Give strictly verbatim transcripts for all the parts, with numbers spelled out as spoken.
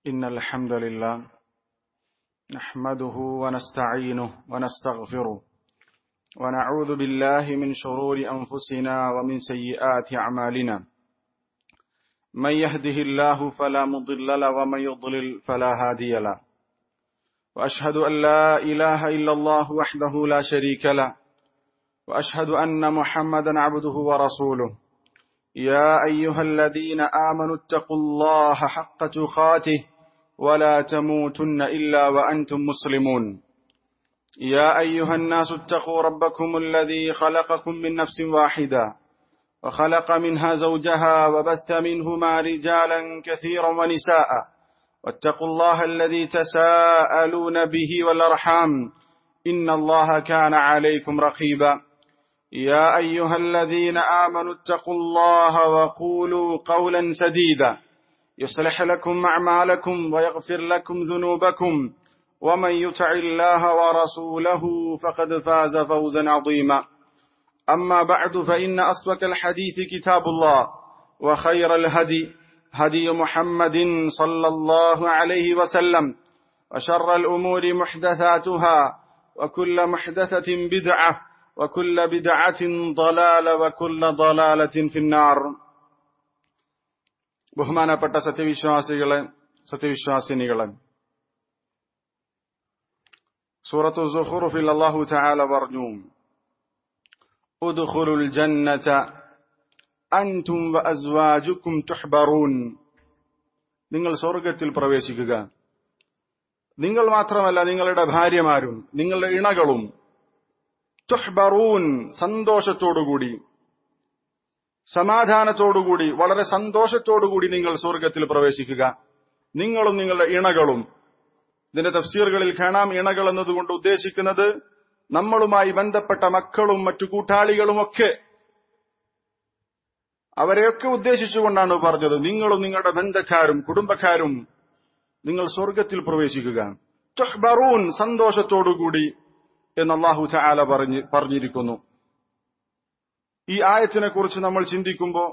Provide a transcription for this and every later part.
إن الحمد لله نحمده ونستعينه ونستغفره ونعوذ بالله من شرور أنفسنا ومن سيئات أعمالنا من يهده الله فلا مضل له ومن يضلل فلا هادي له وأشهد أن لا إله إلا الله وحده لا شريك له وأشهد أن محمدا عبده ورسوله يا أيها الذين آمنوا اتقوا الله حق تقاته ولا تموتن إلا وأنتم مسلمون يا أيها الناس اتقوا ربكم الذي خلقكم من نفس واحدة وخلق منها زوجها وبث منهما رجالا كثيرا ونساء واتقوا الله الذي تساءلون به والأرحام إن الله كان عليكم رقيبا يا أيها الذين آمنوا اتقوا الله وقولوا قولا سديدا يصلح لكم أعمالكم ويغفر لكم ذنوبكم ومن يطع الله ورسوله فقد فاز فوزا عظيما أما بعد فإن أصدق الحديث كتاب الله وخير الهدي هدي محمد صلى الله عليه وسلم وشر الأمور محدثاتها وكل محدثة بدعة وكل بدعة ضلالة وكل ضلالة في النار. ബഹുമാനപ്പെട്ട സത്യവിശ്വാസികളെ സത്യവിശ്വാസിനികളെ, സൂറത്തു സുഖ്റുഫിൽ അല്ലാഹു തആല പറഞ്ഞു, ഉദ്ഖുലുൽ ജന്നത അൻതും വഅസ്വാജുകും തുഹ്ബറൂൻ. നിങ്ങൾ സ്വർഗ്ഗത്തിൽ പ്രവേശിക്കുക. നിങ്ങൾ മാത്രമല്ല, നിങ്ങളുടെ ഭാര്യമാരും നിങ്ങളുടെ ഇണകളും. തുഹ്ബറൂൻ, സന്തോഷത്തോടുകൂടി, സമാധാനത്തോടുകൂടി, വളരെ സന്തോഷത്തോടുകൂടി നിങ്ങൾ സ്വർഗ്ഗത്തിൽ പ്രവേശിക്കുക. നിങ്ങളും നിങ്ങളുടെ ഇണകളും. ഇതിന്റെ തഫ്സീറുകളിൽ കാണാം, ഇണകൾ എന്നതുകൊണ്ട് ഉദ്ദേശിക്കുന്നത് നമ്മളുമായി ബന്ധപ്പെട്ട മക്കളും മറ്റു കൂട്ടാളികളുമൊക്കെ, അവരെയൊക്കെ ഉദ്ദേശിച്ചുകൊണ്ടാണ് പറഞ്ഞത്. നിങ്ങളും നിങ്ങളുടെ ബന്ധക്കാരും കുടുംബക്കാരും നിങ്ങൾ സ്വർഗ്ഗത്തിൽ പ്രവേശിക്കുക. തുഹ്ബറൂൻ, സന്തോഷത്തോടുകൂടി എന്ന് അല്ലാഹു തആല പറഞ്ഞ് പറഞ്ഞിരിക്കുന്നു. ഈ ആയത്തിനെ കുറിച്ച് നമ്മൾ ചിന്തിക്കുമ്പോൾ,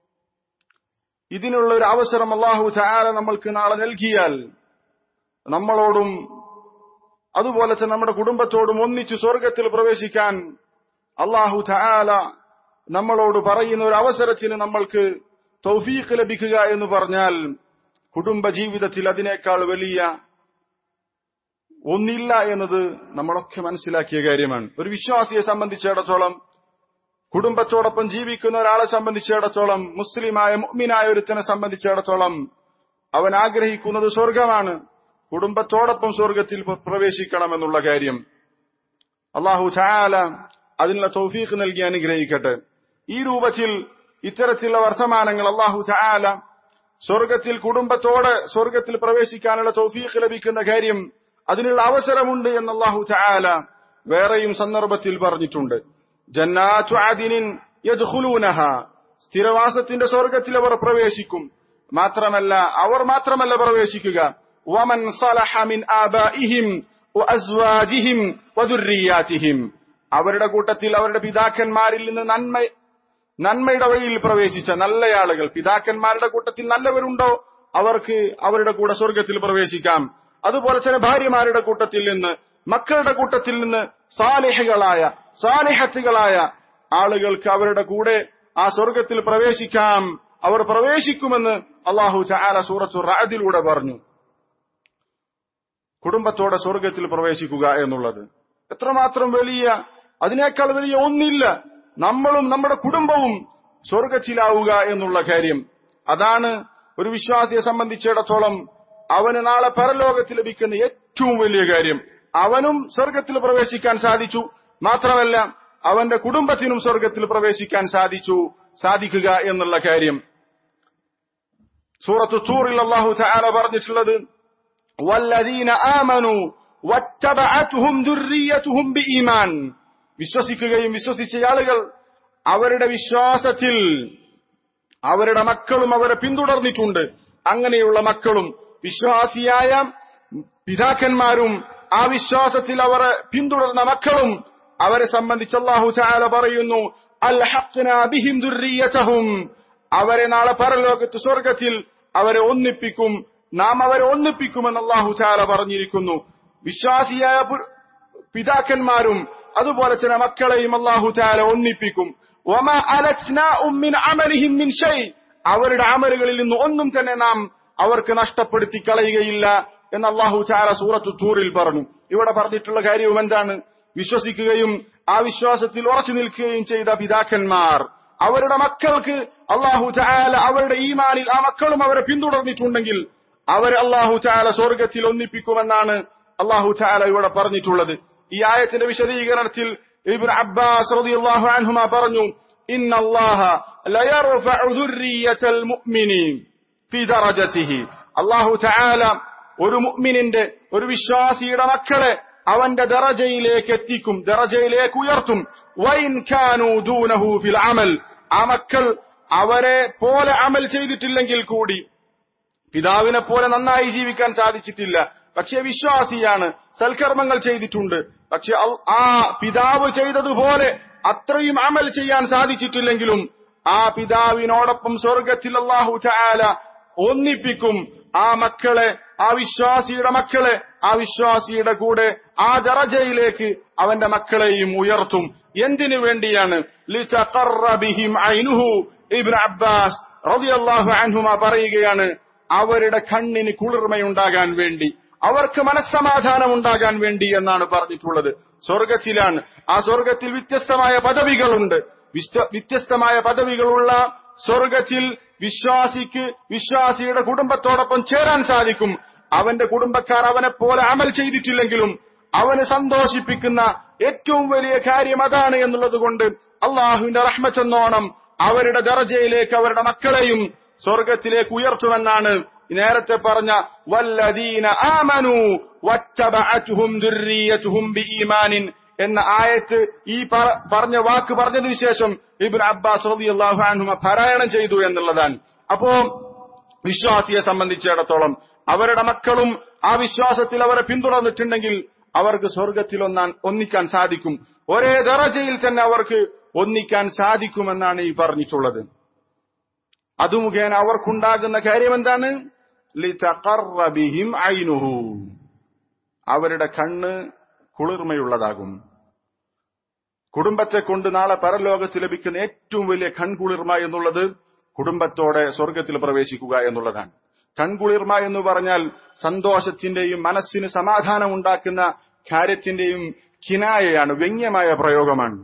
ഇതിനുള്ള ഒരു അവസരം അല്ലാഹു തആല നമ്മൾക്ക് നാളെ നൽകിയാൽ നമ്മളോടും അതുപോലെ തന്നെ നമ്മുടെ കുടുംബത്തോടും ഒന്നിച്ച് സ്വർഗ്ഗത്തിൽ പ്രവേശിക്കാൻ അല്ലാഹു തആല നമ്മളോട് പറയുന്ന ഒരു അവസരത്തിന് നമ്മൾക്ക് തൗഫീഖ് ലഭിക്കുക എന്ന് പറഞ്ഞാൽ, കുടുംബ ജീവിതത്തിൽ അതിനേക്കാൾ വലിയ ഒന്നില്ല എന്നത് നമ്മളൊക്കെ മനസ്സിലാക്കിയ കാര്യമാണ്. ഒരു വിശ്വാസിയെ സംബന്ധിച്ചിടത്തോളം, കുടുംബത്തോടൊപ്പം ജീവിക്കുന്ന ഒരാളെ സംബന്ധിച്ചിടത്തോളം, മുസ്ലിമായ മുഅ്മിനായ ഒരുത്തനെ സംബന്ധിച്ചിടത്തോളം അവൻ ആഗ്രഹിക്കുന്നത് സ്വർഗമാണ്. കുടുംബത്തോടൊപ്പം സ്വർഗത്തിൽ പ്രവേശിക്കണമെന്നുള്ള കാര്യം അല്ലാഹു തആല അതിനുള്ള തൗഫീഖ് നൽകി അനുഗ്രഹിക്കട്ടെ. ഈ രൂപത്തിൽ ഇത്തരത്തിലുള്ള വർത്തമാനങ്ങൾ അല്ലാഹു തആല സ്വർഗത്തിൽ കുടുംബത്തോടെ സ്വർഗത്തിൽ പ്രവേശിക്കാനുള്ള തൗഫീഖ് ലഭിക്കുന്ന കാര്യം, അതിനുള്ള അവസരമുണ്ട് എന്ന് അല്ലാഹു തആല വേറെയും സന്ദർഭത്തിൽ പറഞ്ഞിട്ടുണ്ട്. ജന്നാതു അദിനിൻ യദ്ഖുലൂനഹാ, സ്ഥിരവാസത്തിന്റെ സ്വർഗത്തിൽ അവർ പ്രവേശിക്കും. മാത്രമല്ല, അവർ മാത്രമല്ല പ്രവേശിക്കുക, വമൻ സലഹ മിൻ ആബാഇഹിം വഅസ്വാജിഹിം വദുർരിയാതിഹിം, അവരുടെ കൂട്ടത്തിൽ അവരുടെ പിതാക്കന്മാരിൽ നിന്ന് നന്മ നന്മയുടെ വഴിയിൽ പ്രവേശിച്ച നല്ലയാളുകൾ, പിതാക്കന്മാരുടെ കൂട്ടത്തിൽ നല്ലവരുണ്ടോ അവർക്ക് അവരുടെ കൂടെ സ്വർഗത്തിൽ പ്രവേശിക്കാം. അതുപോലെ തന്നെ ഭാര്യമാരുടെ കൂട്ടത്തിൽ നിന്ന്, മക്കളുടെ കൂട്ടത്തിൽ നിന്ന് സാലിഹകളായ സാലിഹത്തുകളായ ആളുകൾക്ക് അവരുടെ കൂടെ ആ സ്വർഗത്തിൽ പ്രവേശിക്കാം. അവർ പ്രവേശിക്കുമെന്ന് അല്ലാഹു തആല സൂറത്തുർ റഅദിലൂടെ പറഞ്ഞു. കുടുംബത്തോടെ സ്വർഗത്തിൽ പ്രവേശിക്കുക എന്നുള്ളത് എത്രമാത്രം വലിയ, അതിനേക്കാൾ വലിയ ഒന്നില്ല. നമ്മളും നമ്മുടെ കുടുംബവും സ്വർഗത്തിലാവുക എന്നുള്ള കാര്യം, അതാണ് ഒരു വിശ്വാസിയെ സംബന്ധിച്ചിടത്തോളം അവന് നാളെ പരലോകത്തിൽ ലഭിക്കുന്ന ഏറ്റവും വലിയ കാര്യം. അവനും സ്വർഗത്തിൽ പ്രവേശിക്കാൻ സാധിച്ചു, മാത്രമല്ല അവന്റെ കുടുംബത്തിനും സ്വർഗത്തിൽ പ്രവേശിക്കാൻ സാധിച്ചു സാധിക്കുക എന്നുള്ള കാര്യം. സൂറത്തു തൂറിൽ അല്ലാഹു തആല പറഞ്ഞിട്ടുള്ളത്, വല്ലദീന ആമനൂ വത്തബഅതുഹും ദുർരിയ്യതുഹും ബിഈമാൻ, വിശ്വസിക്കുകയും വിശ്വസിച്ച ആളുകൾ അവരുടെ വിശ്വാസത്തിൽ അവരുടെ മക്കളും അവരെ പിന്തുടർന്നിട്ടുണ്ട്. അങ്ങനെയുള്ള മക്കളും വിശ്വാസിയായ പിതാക്കന്മാരും ആ വിശ്വാസത്തിൽ അവരെ പിന്തുടർന്ന മക്കളും അവരെ സംബന്ധിച്ച് അല്ലാഹു തആല പറയുന്നു, അൽഹഖ്നാ ബിഹിം ദുർരിയ്യതഹും, അവരെ നാളെ പരലോകത്ത് സ്വർഗത്തിൽ അവരെ ഒന്നിപ്പിക്കും, നാം അവരെ ഒന്നിപ്പിക്കുമെന്ന് അല്ലാഹു തആല പറഞ്ഞിരിക്കുന്നു. വിശ്വാസിയായ പിതാക്കന്മാരും അതുപോലെ തന്നെ മക്കളെയും അല്ലാഹു തആല ഒന്നിപ്പിക്കും. വമാ അലസ്നാഉം മിൻ അമലിഹിം മിൻ ഷൈ, അവരുടെ അമലുകളിൽ നിന്ന് ഒന്നും തന്നെ നാം അവർക്ക് നഷ്ടപ്പെടുത്തി കളയുകയില്ല എന്ന് അല്ലാഹു തആല സൂറത്തു തൂറിൽ പറഞ്ഞു. ഇവിടെ പറഞ്ഞിട്ടുള്ള കാര്യവും എന്താണ്? വിശ്വസിക്കുകയും ആ വിശ്വാസത്തിൽ ഉറച്ചു നിൽക്കുകയും ചെയ്ത പിതാക്കന്മാർ അവരുടെ മക്കൾക്ക് അല്ലാഹു തആല അവരുടെ ഈമാനിൽ ആ മക്കളും അവരെ പിന്തുടർന്നിട്ടുണ്ടെങ്കിൽ അവരെ അല്ലാഹു തആല സ്വർഗ്ഗത്തിൽ ഒന്നിപ്പിക്കുമെന്നാണ് അല്ലാഹു തആല ഇവിടെ പറഞ്ഞിട്ടുള്ളത്. ഈ ആയത്തിന്റെ വിശദീകരണത്തിൽ ഇബ്നു അബ്ബാസ് റളിയല്ലാഹു അൻഹുമാ പറഞ്ഞു, ഇന്നല്ലാഹ ലയർഫഉ ദുർരിയത്തൽ മുഅ്മിനി ഫീ ദറജതിഹി, അല്ലാഹു തആല ഒരു മുഅ്മിനിന്റെ ഒരു വിശ്വാസിയുടെ മക്കളെ അവന്റെ ദറജയിലേക്ക് എത്തിക്കും, ദറജയിലേക്ക് ഉയർത്തും. വൈൻ കാനൂ ദൂനഹു ഫിൽ അമൽ, ആ മക്കൾ അവരെ പോലെ അമൽ ചെയ്തിട്ടില്ലെങ്കിൽ കൂടി, പിതാവിനെ പോലെ നന്നായി ജീവിക്കാൻ സാധിച്ചിട്ടില്ല, പക്ഷെ വിശ്വാസിയാണ്, സൽക്കർമ്മങ്ങൾ ചെയ്തിട്ടുണ്ട്, പക്ഷെ ആ പിതാവ് ചെയ്തതുപോലെ അത്രയും അമൽ ചെയ്യാൻ സാധിച്ചിട്ടില്ലെങ്കിലും ആ പിതാവിനോടൊപ്പം സ്വർഗ്ഗത്തിൽ അല്ലാഹു തആല ഒന്നിപ്പിക്കും ആ മക്കളെ, ആ വിശ്വാസിയുടെ മക്കളെ ആ വിശ്വാസിയുടെ കൂടെ ആ ദറജയിലേക്ക് അവന്റെ മക്കളെയും ഉയർത്തും. എന്തിനു വേണ്ടിയാണ്? ലിതഖറ ബിഹിം ഐനുഹു. ഇബ്നു അബ്ബാസ് റളിയല്ലാഹു അൻഹുമാ പറയുകയാണ്, അവരുടെ കണ്ണിന് കുളിർമയുണ്ടാകാൻ വേണ്ടി, അവർക്ക് മനസ്സമാധാനം ഉണ്ടാകാൻ വേണ്ടി എന്നാണ് പറഞ്ഞിട്ടുള്ളത്. സ്വർഗ്ഗത്തിലാണ്, ആ സ്വർഗ്ഗത്തിൽ വ്യത്യസ്തമായ പദവികളുണ്ട്. വ്യത്യസ്തമായ പദവികളുള്ള സ്വർഗ്ഗത്തിൽ വിശ്വാസിക്ക് വിശ്വാസിയുടെ കുടുംബത്തോടൊപ്പം ചേരാൻ സാധിക്കും. അവന്റെ കുടുംബക്കാർ അവനെ പോലെ അമൽ ചെയ്തിട്ടില്ലെങ്കിലും അവന് സന്തോഷിപ്പിക്കുന്ന ഏറ്റവും വലിയ കാര്യം അതാണ് എന്നുള്ളത് കൊണ്ട് അള്ളാഹുവിന്റെ റഹ്മത്തെന്നോണം അവരുടെ ദറജയിലേക്ക് അവരുടെ മക്കളെയും സ്വർഗ്ഗത്തിലേക്ക് ഉയർത്തുമെന്നാണ് നേരത്തെ പറഞ്ഞ വല്ലദീന ആമനു വത്തബഅതുഹും ദുർരിയതുഹും ബിഈമാനിൻ എന്ന ആയത്ത് ഈ പറഞ്ഞ വാക്ക് പറഞ്ഞതിനു ശേഷം ഇബ്നു അബ്ബാസ് റളിയല്ലാഹു അൻഹു പാരായണം ചെയ്തു എന്നുള്ളതാണ്. അപ്പോ വിശ്വാസിയെ സംബന്ധിച്ചിടത്തോളം അവരുടെ മക്കളും ആ വിശ്വാസത്തിൽ അവരെ പിന്തുടർന്നിട്ടുണ്ടെങ്കിൽ അവർക്ക് സ്വർഗ്ഗത്തിൽ ഒന്നാൻ ഒന്നിക്കാൻ സാധിക്കും. ഒരേ ദറജയിൽ തന്നെ അവർക്ക് ഒന്നിക്കാൻ സാധിക്കുമെന്നാണ് ഈ പറഞ്ഞിട്ടുള്ളത്. അതു മുഖേന അവർക്കുണ്ടാകുന്ന കാര്യം എന്താണ്? ലിതഖറ ബിഹിം ഐനുഹു, അവരുടെ കണ്ണ് കുളിർമയുള്ളതാകും. കുടുംബത്തെ കൊണ്ട് നാളെ പരലോകത്ത് ലഭിക്കുന്ന ഏറ്റവും വലിയ കൺകുളിർമ എന്നുള്ളത് കുടുംബത്തോടെ സ്വർഗ്ഗത്തിൽ പ്രവേശിക്കുക എന്നുള്ളതാണ്. കൺകുളിർമ എന്ന് പറഞ്ഞാൽ സന്തോഷത്തിന്റെയും മനസ്സിന് സമാധാനം ഉണ്ടാക്കുന്ന കാര്യത്തിന്റെയും കിനായയാണ്, വ്യംഗ്യമായ പ്രയോഗമാണ്.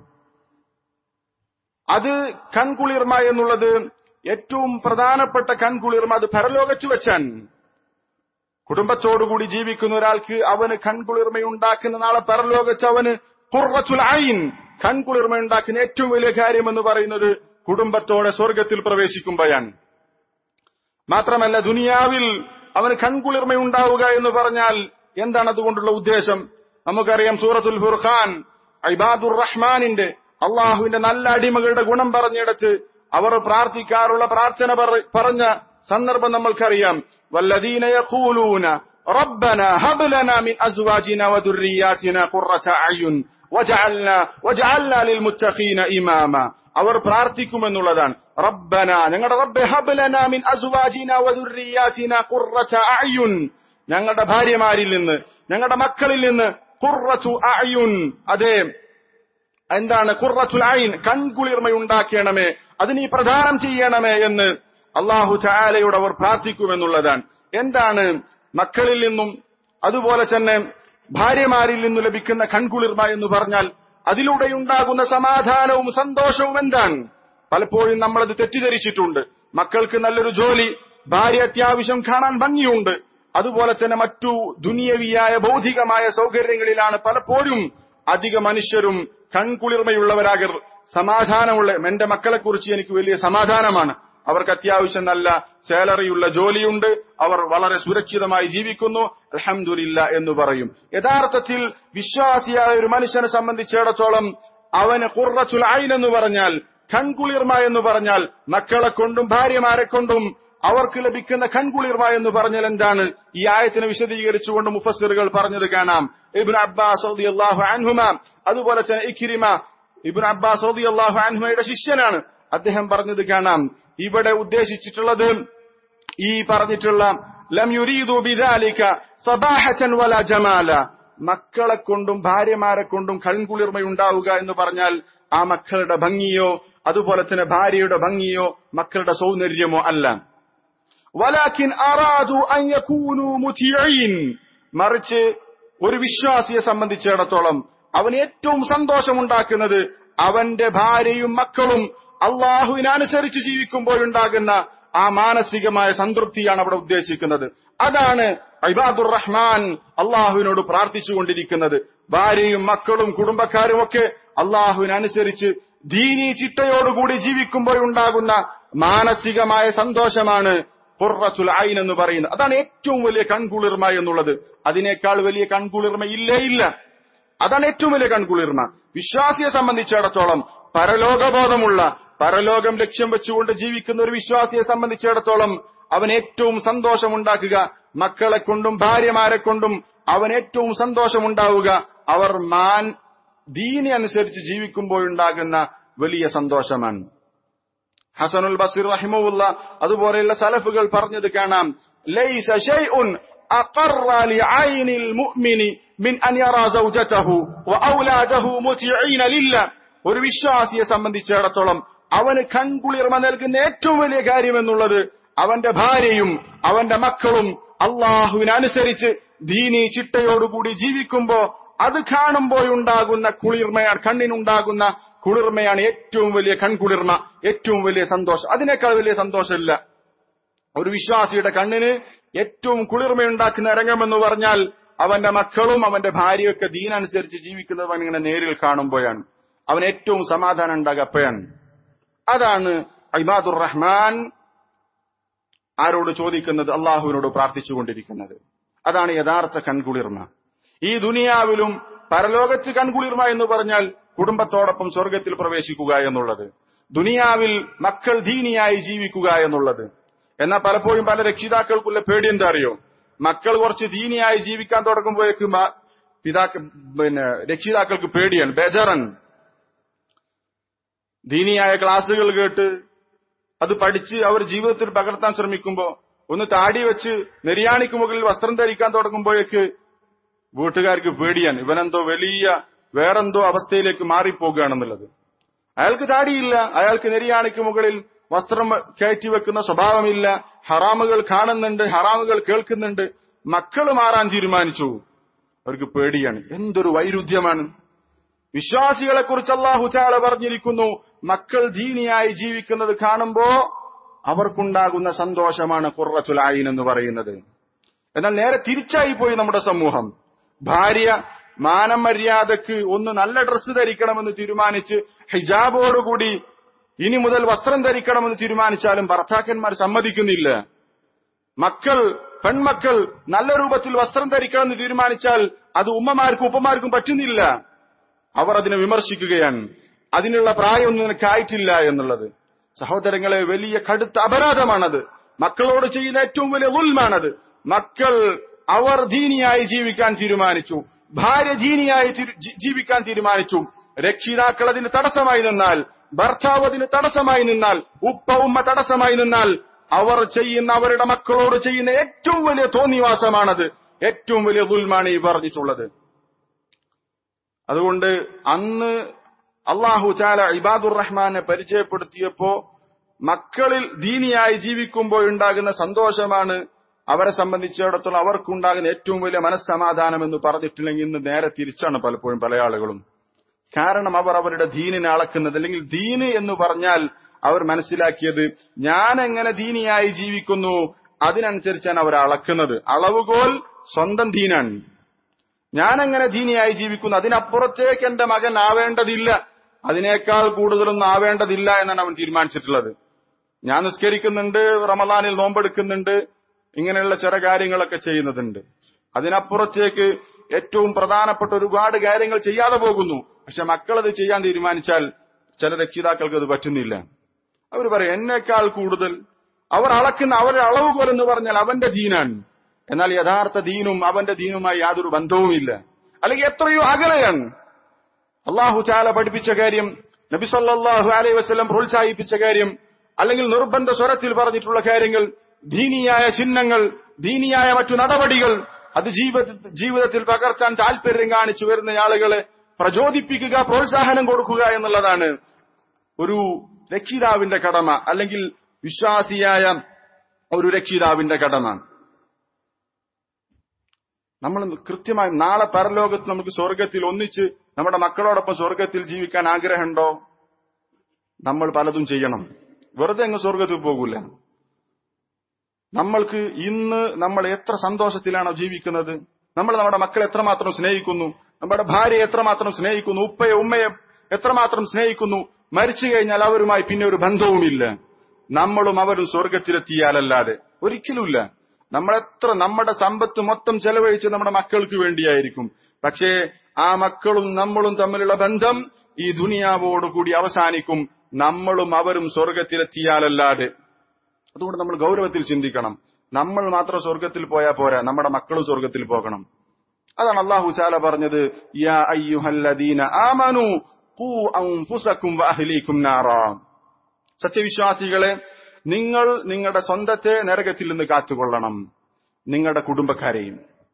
അത് കൺകുളിർമ എന്നുള്ളത് ഏറ്റവും പ്രധാനപ്പെട്ട കൺകുളിർമ അത് പരലോകത്ത് വെച്ചാൻ. കുടുംബത്തോടുകൂടി ജീവിക്കുന്ന ഒരാൾക്ക് അവന് കൺകുളിർമയുണ്ടാക്കുന്ന നാളെ പരലോകത്ത് അവന് ഖുർറത്തുൽ ഐൻ, കൺകുളിർമയുണ്ടാക്കുന്ന ഏറ്റവും വലിയ കാര്യം എന്ന് പറയുന്നത് കുടുംബത്തോടെ സ്വർഗ്ഗത്തിൽ പ്രവേശിക്കുമ്പോഴാണ്. മാത്രമല്ല ദുനിയാവിൽ അവന് കൺകുളിർമയുണ്ടാവുക എന്ന് പറഞ്ഞാൽ എന്താണ് അതുകൊണ്ടുള്ള ഉദ്ദേശം? നമുക്കറിയാം, സൂറത്തുൽ ഫുർഖാൻ ഇബാദുർ റഹ്മാനിന്റെ അള്ളാഹുവിന്റെ നല്ല അടിമകളുടെ ഗുണം പറഞ്ഞെടുത്ത് അവർ പ്രാർത്ഥിക്കാറുള്ള പ്രാർത്ഥന പറഞ്ഞ സന്ദർഭം നമ്മൾക്കറിയാം. വല്ലദീന യഖൂലൂന റബ്ബന ഹബ് ലനാ മിൻ അസ്വാജിനാ വദുർരിയാതിനാ ഖുർറത അയുൻ വജഅൽനാ വജഅൽനാ ലിൽമുത്തഖീന ഇമാമ. അവർ പ്രാർത്ഥിക്കുമെന്നുള്ളതാണ്. റബ്ബന, ഞങ്ങളുടെ റബ്ബേ, ഹബ് ലനാ മിൻ അസ്വാജിനാ വദുർരിയാതിനാ ഖുർറത അയുൻ, ഞങ്ങളുടെ ഭാര്യമാരിൽ നിന്ന് ഞങ്ങളുടെ മക്കളിൽ നിന്ന് ഖുർറതു അയുൻ, അതെ എന്താണ് ഖുർറത്തുൽ ഐൻ, കൺകുളിർമയുണ്ടാക്കണമേ, അത് നീ പ്രദാനം ചെയ്യണമേ എന്ന് അല്ലാഹു തആലയോട് അവർ പ്രാർത്ഥിക്കുമെന്നുള്ളതാണ്. എന്താണ് മക്കളിൽ നിന്നും അതുപോലെ തന്നെ ഭാര്യമാരിൽ നിന്നും ലഭിക്കുന്ന കൺകുളിർമ എന്ന് പറഞ്ഞാൽ അതിലൂടെയുണ്ടാകുന്ന സമാധാനവും സന്തോഷവും എന്താണ്? പലപ്പോഴും നമ്മളത് തെറ്റിദ്ധരിച്ചിട്ടുണ്ട്. മക്കൾക്ക് നല്ലൊരു ജോലി, ഭാര്യ അത്യാവശ്യം കാണാൻ ഭംഗിയുണ്ട്, അതുപോലെ തന്നെ മറ്റു ദുനിയവിയായ ഭൗതികമായ സൗകര്യങ്ങളിലാണ് പലപ്പോഴും അധിക മനുഷ്യരും കൺകുളിർമയുള്ളവരാകർ, സമാധാനമുള്ള എന്റെ മക്കളെ കുറിച്ച് എനിക്ക് വലിയ സമാധാനമാണ്, അവർക്ക് അത്യാവശ്യം നല്ല സാലറിയുള്ള ജോലിയുണ്ട്, അവർ വളരെ സുരക്ഷിതമായി ജീവിക്കുന്നു, അൽഹംദുലില്ലാ എന്ന് പറയും. യഥാർത്ഥത്തിൽ വിശ്വാസിയായ ഒരു മനുഷ്യനെ സംബന്ധിച്ചിടത്തോളം അവന് ഖുർറത്തുൽ ഐൻ എന്ന് പറഞ്ഞാൽ, കൺകുളിർമ എന്ന് പറഞ്ഞാൽ മക്കളെ കൊണ്ടും ഭാര്യമാരെ കൊണ്ടും അവർക്ക് ലഭിക്കുന്ന കൺകുളിർമ എന്ന് പറഞ്ഞാൽ എന്താണ്? ഈ ആയത്തിനെ വിശദീകരിച്ചുകൊണ്ട് മുഫസ്സിറുകൾ പറഞ്ഞത് കാണാം. ഇബ്നു അബ്ബാസ് റളിയല്ലാഹു അൻഹുമ, അതുപോലെ തന്നെ ഇക്രിമ, ഇബ്നു അബ്ബാസ് റളിയല്ലാഹു അൻഹുമയുടെ ശിഷ്യനാണ്, അദ്ദേഹം പറഞ്ഞത് കാണാം. ഇവിടെ ഉദ്ദേശിച്ചിട്ടുള്ളത് ഈ പറഞ്ഞിട്ടുള്ള ലം യുരീദു ബിദാലിക സബാഹതൻ വലാ ജമാല. മക്കളെ കൊണ്ടും ഭാര്യമാരെ കൊണ്ടും കൺകുളിർമയുണ്ടാവുക എന്ന് പറഞ്ഞാൽ ആ മക്കളുടെ ഭംഗിയോ അതുപോലെ തന്നെ ഭാര്യയുടെ ഭംഗിയോ മക്കളുടെ സൗന്ദര്യമോ അല്ല. വലാകിൻ അറാദു അൻ യകൂനു മുതിഈൻ. മറിച്ച് ഒരു വിശ്വാസിയെ സംബന്ധിച്ചിടത്തോളം അവന് ഏറ്റവും സന്തോഷമുണ്ടാക്കുന്നത് അവന്റെ ഭാര്യയും മക്കളും അള്ളാഹുവിനനുസരിച്ച് ജീവിക്കുമ്പോഴുണ്ടാകുന്ന ആ മാനസികമായ സംതൃപ്തിയാണ് അവിടെ ഉദ്ദേശിക്കുന്നത്. അതാണ് ഇബാദുർ റഹ്മാൻ അള്ളാഹുവിനോട് പ്രാർത്ഥിച്ചുകൊണ്ടിരിക്കുന്നത്. ഭാര്യയും മക്കളും കുടുംബക്കാരും ഒക്കെ അള്ളാഹുവിനനുസരിച്ച് ദീനീ ചിട്ടയോടുകൂടി ജീവിക്കുമ്പോഴുണ്ടാകുന്ന മാനസികമായ സന്തോഷമാണ് ഖുർറത്തുൽ ഐൻ എന്ന് പറയുന്നത്. അതാണ് ഏറ്റവും വലിയ കൺകുളിർമ എന്നുള്ളത്. അതിനേക്കാൾ വലിയ കൺകുളിർമ ഇല്ലേ ഇല്ല. അതാണ് ഏറ്റവും വലിയ കൺകുളിർമ. വിശ്വാസിയെ സംബന്ധിച്ചിടത്തോളം, പരലോകബോധമുള്ള, പരലോകം ലക്ഷ്യം വെച്ചുകൊണ്ട് ജീവിക്കുന്ന ഒരു വിശ്വാസിയെ സംബന്ധിച്ചിടത്തോളം അവൻ ഏറ്റവും സന്തോഷമുണ്ടാക്കുക മക്കളെ കൊണ്ടും ഭാര്യമാരെ കൊണ്ടും അവൻ ഏറ്റവും സന്തോഷമുണ്ടാവുക അവർ മാൻ ദീനി അനുസരിച്ച് ജീവിക്കുമ്പോഴുണ്ടാകുന്ന വലിയ സന്തോഷമാണ്. ഹസനുൽ ബസ്രി റഹിമഹുല്ല അതുപോലെയുള്ള സലഫുകൾ പറഞ്ഞത് കാണാം, ലൈസ ശൈഉൻ അഖറ ലിഐനിൽ മുഅ്മിനി മിൻ അൻ യറാ സൗജതഹു വഔലാദഹു മുതിഈന ലില്ലാഹ്. ഒരു വിശ്വാസിയെ സംബന്ധിച്ചിടത്തോളം അവന് കൺകുളിർമ നൽകുന്ന ഏറ്റവും വലിയ കാര്യം എന്നുള്ളത് അവന്റെ ഭാര്യയും അവന്റെ മക്കളും അള്ളാഹുവിനനുസരിച്ച് ദീനീ ചിട്ടയോടുകൂടി ജീവിക്കുമ്പോ അത് കാണുമ്പോഴുണ്ടാകുന്ന കുളിർമയാണ്, കണ്ണിനുണ്ടാകുന്ന കുളിർമയാണ് ഏറ്റവും വലിയ കൺകുളിർമ, ഏറ്റവും വലിയ സന്തോഷം. അതിനേക്കാൾ വലിയ സന്തോഷമില്ല. ഒരു വിശ്വാസിയുടെ കണ്ണിന് ഏറ്റവും കുളിർമയുണ്ടാക്കുന്ന രംഗമെന്ന് പറഞ്ഞാൽ അവന്റെ മക്കളും അവന്റെ ഭാര്യയൊക്കെ ദീനനുസരിച്ച് ജീവിക്കുന്നത് അവൻ ഇങ്ങനെ നേരിൽ കാണുമ്പോഴാണ്. അവൻ ഏറ്റവും സമാധാനം ഉണ്ടാകുക അപ്പോഴാണ്. അതാണ് ഇബാദുർ റഹ്മാൻ ആരോട് ചോദിക്കുന്നത്? അള്ളാഹുവിനോട് പ്രാർത്ഥിച്ചുകൊണ്ടിരിക്കുന്നത്. അതാണ് യഥാർത്ഥ കൺകുളിർമ. ഈ ദുനിയാവിലും പരലോകത്ത് കൺകുളിർമ എന്ന് പറഞ്ഞാൽ കുടുംബത്തോടൊപ്പം സ്വർഗത്തിൽ പ്രവേശിക്കുക എന്നുള്ളത്, ദുനിയാവിൽ മക്കൾ ദീനിയായി ജീവിക്കുക എന്നുള്ളത്. എന്നാൽ പലപ്പോഴും പല രക്ഷിതാക്കൾക്കുള്ള പേടി എന്താ അറിയോ? മക്കൾ കുറച്ച് ദീനിയായി ജീവിക്കാൻ തുടങ്ങുമ്പോഴേക്ക് പിതാക്കൾ പിന്നെ രക്ഷിതാക്കൾക്ക് പേടിയാണ്, ബേജാറാണ്. ദീനിയായ ക്ലാസുകൾ കേട്ട് അത് പഠിച്ച് അവർ ജീവിതത്തിൽ പകർത്താൻ ശ്രമിക്കുമ്പോ ഒന്ന് താടി വെച്ച് നെരിയാണിക്ക് മുകളിൽ വസ്ത്രം ധരിക്കാൻ തുടങ്ങുമ്പോഴേക്ക് വീട്ടുകാർക്ക് പേടിയാണ്, ഇവനെന്തോ വലിയ വേറെന്തോ അവസ്ഥയിലേക്ക് മാറിപ്പോകുകയാണെന്നുള്ളത്. അയാൾക്ക് താടിയില്ല, അയാൾക്ക് നെരിയാണിക്ക് മുകളിൽ വസ്ത്രം കയറ്റിവെക്കുന്ന സ്വഭാവമില്ല, ഹറാമുകൾ കാണുന്നുണ്ട്, ഹറാമുകൾ കേൾക്കുന്നുണ്ട്. മക്കൾ മാറാൻ തീരുമാനിച്ചു, അവർക്ക് പേടിയാണ്. എന്തൊരു വൈരുദ്ധ്യമാണ്! വിശ്വാസികളെ കുറിച്ച് അല്ലാഹു തആല പറഞ്ഞിരിക്കുന്നു, മക്കൾ ദീനിയായി ജീവിക്കുന്നത് കാണുമ്പോ അവർക്കുണ്ടാകുന്ന സന്തോഷമാണ് ഖുർറത്തുൽ ഐൻ എന്ന് പറയുന്നത്. എന്നാൽ നേരെ തിരിച്ചായി പോയി നമ്മുടെ സമൂഹം. ഭാര്യ മാനം മര്യാദക്ക് ഒന്ന് നല്ല ഡ്രസ്സ് ധരിക്കണമെന്ന് തീരുമാനിച്ച് ഹിജാബോടുകൂടി ഇനി മുതൽ വസ്ത്രം ധരിക്കണമെന്ന് തീരുമാനിച്ചാലും ഭർത്താക്കന്മാർ സമ്മതിക്കുന്നില്ല. മക്കൾ പെൺമക്കൾ നല്ല രൂപത്തിൽ വസ്ത്രം ധരിക്കണമെന്ന് തീരുമാനിച്ചാൽ അത് ഉമ്മമാർക്കും ഉപ്പമാർക്കും പറ്റുന്നില്ല. അവർ അതിനെ വിമർശിക്കുകയാണ്. അതിനുള്ള പ്രായമൊന്നും നിനക്കായിട്ടില്ല എന്നുള്ളത്. സഹോദരങ്ങളെ, വലിയ കടുത്ത അപരാധമാണത്. മക്കളോട് ചെയ്യുന്ന ഏറ്റവും വലിയ ദുൽമാണത്. മക്കൾ അവർ ദീനിയായി ജീവിക്കാൻ തീരുമാനിച്ചു, ഭാര്യ ദീനിയായി ജീവിക്കാൻ തീരുമാനിച്ചു. രക്ഷിതാക്കൾ അതിന് തടസ്സമായി നിന്നാൽ, ഭർത്താവ് അതിന് തടസ്സമായി നിന്നാൽ, ഉപ്പ ഉമ്മ തടസ്സമായി നിന്നാൽ അവർ ചെയ്യുന്ന അവരുടെ മക്കളോട് ചെയ്യുന്ന ഏറ്റവും വലിയ തോന്നിവാസമാണത്. ഏറ്റവും വലിയ ദുൽമാണ് ഈ പറഞ്ഞിട്ടുള്ളത്. അതുകൊണ്ട് അന്ന് അല്ലാഹു തആല ഇബാദുർ റഹ്മാനെ പരിചയപ്പെടുത്തിയപ്പോ മക്കളിൽ ദീനിയായി ജീവിക്കുമ്പോൾ ഉണ്ടാകുന്ന സന്തോഷമാണ് അവരെ സംബന്ധിച്ചിടത്തോളം അവർക്കുണ്ടാകുന്ന ഏറ്റവും വലിയ മനസ്സമാധാനം എന്ന് പറഞ്ഞിട്ടില്ലെങ്കിൽ ഇന്ന് നേരെ തിരിച്ചാണ് പലപ്പോഴും പല ആളുകളും. കാരണം അവർ അവരുടെ ദീനിനെ അളക്കുന്നത്, അല്ലെങ്കിൽ ദീന് എന്ന് പറഞ്ഞാൽ അവർ മനസ്സിലാക്കിയത് ഞാൻ എങ്ങനെ ദീനിയായി ജീവിക്കുന്നു അതിനനുസരിച്ചാണ് അവർ അളക്കുന്നത്. അളവുകോൽ സ്വന്തം ദീനാണ്. ഞാൻ എങ്ങനെ ദീനിയായി ജീവിക്കുന്നു, അതിനപ്പുറത്തേക്ക് എന്റെ മകൻ ആവേണ്ടതില്ല, അതിനേക്കാൾ കൂടുതലൊന്നും ആവേണ്ടതില്ല എന്നാണ് അവൻ തീരുമാനിച്ചിട്ടുള്ളത്. ഞാൻ നിസ്കരിക്കുന്നുണ്ട്, റമളാനിൽ നോമ്പെടുക്കുന്നുണ്ട്, ഇങ്ങനെയുള്ള ചില കാര്യങ്ങളൊക്കെ ചെയ്യുന്നതുണ്ട്. അതിനപ്പുറത്തേക്ക് ഏറ്റവും പ്രധാനപ്പെട്ട ഒരുപാട് കാര്യങ്ങൾ ചെയ്യാതെ പോകുന്നു. പക്ഷെ മക്കളത് ചെയ്യാൻ തീരുമാനിച്ചാൽ ചില രക്ഷിതാക്കൾക്ക് അത് പറ്റുന്നില്ല. അവർ പറയും എന്നേക്കാൾ കൂടുതൽ. അവർ അളക്കുന്ന അവരുടെ അളവുകോൽ എന്ന് പറഞ്ഞാൽ അവന്റെ ദീനാണ്. എന്നാൽ യഥാർത്ഥ ദീനും അവന്റെ ദീനുമായി യാതൊരു ബന്ധവുമില്ല, അല്ലെങ്കിൽ എത്രയോ അകലെയാണ്. അല്ലാഹു തആല പഠിപ്പിച്ച കാര്യം, നബി സല്ലല്ലാഹു അലൈഹി വസല്ലം പ്രോത്സാഹിപ്പിച്ച കാര്യം, അല്ലെങ്കിൽ നിർബന്ധ സ്വരത്തിൽ പറഞ്ഞിട്ടുള്ള കാര്യങ്ങൾ, ദീനിയായ ചിഹ്നങ്ങൾ, ദീനിയായ മറ്റു നടപടികൾ അത് ജീവിതത്തിൽ ജീവിതത്തിൽ പകർത്താൻ താല്പര്യം കാണിച്ചു വരുന്ന ആളുകളെ പ്രചോദിപ്പിക്കുക, പ്രോത്സാഹനം കൊടുക്കുക എന്നുള്ളതാണ് ഒരു രക്ഷിതാവിന്റെ കടമ, അല്ലെങ്കിൽ വിശ്വാസിയായ ഒരു രക്ഷിതാവിന്റെ കടമ. നമ്മൾ കൃത്യമായി നാളെ പരലോകത്ത് നമുക്ക് സ്വർഗത്തിൽ ഒന്നിച്ച് നമ്മുടെ മക്കളോടൊപ്പം സ്വർഗത്തിൽ ജീവിക്കാൻ ആഗ്രഹമുണ്ടോ? നമ്മൾ പലതും ചെയ്യണം. വെറുതെ അങ്ങ് സ്വർഗത്തിൽ പോകൂല. നമ്മൾക്ക് ഇന്ന് നമ്മൾ എത്ര സന്തോഷത്തിലാണോ ജീവിക്കുന്നത്, നമ്മൾ നമ്മുടെ മക്കളെ എത്രമാത്രം സ്നേഹിക്കുന്നു, നമ്മുടെ ഭാര്യയെ എത്രമാത്രം സ്നേഹിക്കുന്നു, ഉപ്പയെ ഉമ്മയെ എത്രമാത്രം സ്നേഹിക്കുന്നു, മരിച്ചു കഴിഞ്ഞാൽ അവരുമായി പിന്നെ ഒരു ബന്ധവുമില്ല. നമ്മളും അവരും സ്വർഗത്തിലെത്തിയാലല്ലാതെ ഒരിക്കലുമില്ല. നമ്മളെത്ര നമ്മുടെ സമ്പത്ത് മൊത്തം ചെലവഴിച്ച് നമ്മുടെ മക്കൾക്ക് വേണ്ടിയായിരിക്കും. പക്ഷേ ആ മക്കളും നമ്മളും തമ്മിലുള്ള ബന്ധം ഈ ദുനിയാവോടുകൂടി അവസാനിക്കും, നമ്മളും അവരും സ്വർഗത്തിലെത്തിയാലല്ലാതെ. അതുകൊണ്ട് നമ്മൾ ഗൗരവത്തിൽ ചിന്തിക്കണം. നമ്മൾ മാത്രം സ്വർഗത്തിൽ പോയാൽ പോരാ, നമ്മുടെ മക്കളും സ്വർഗത്തിൽ പോകണം. അതാണ് അല്ലാഹു തആല പറഞ്ഞത്, യാ അയ്യുഹല്ലദീന ആമനൂ ഖൂ അൻഫുസകും വഅഹ്ലീകും നാറാ. സത്യവിശ്വാസികളെ, നിങ്ങൾ നിങ്ങളുടെ സ്വന്തത്തെ നരകത്തിൽ നിന്ന് കാത്തുകൊള്ളണം, നിങ്ങളുടെ കുടുംബക്കാരെയും.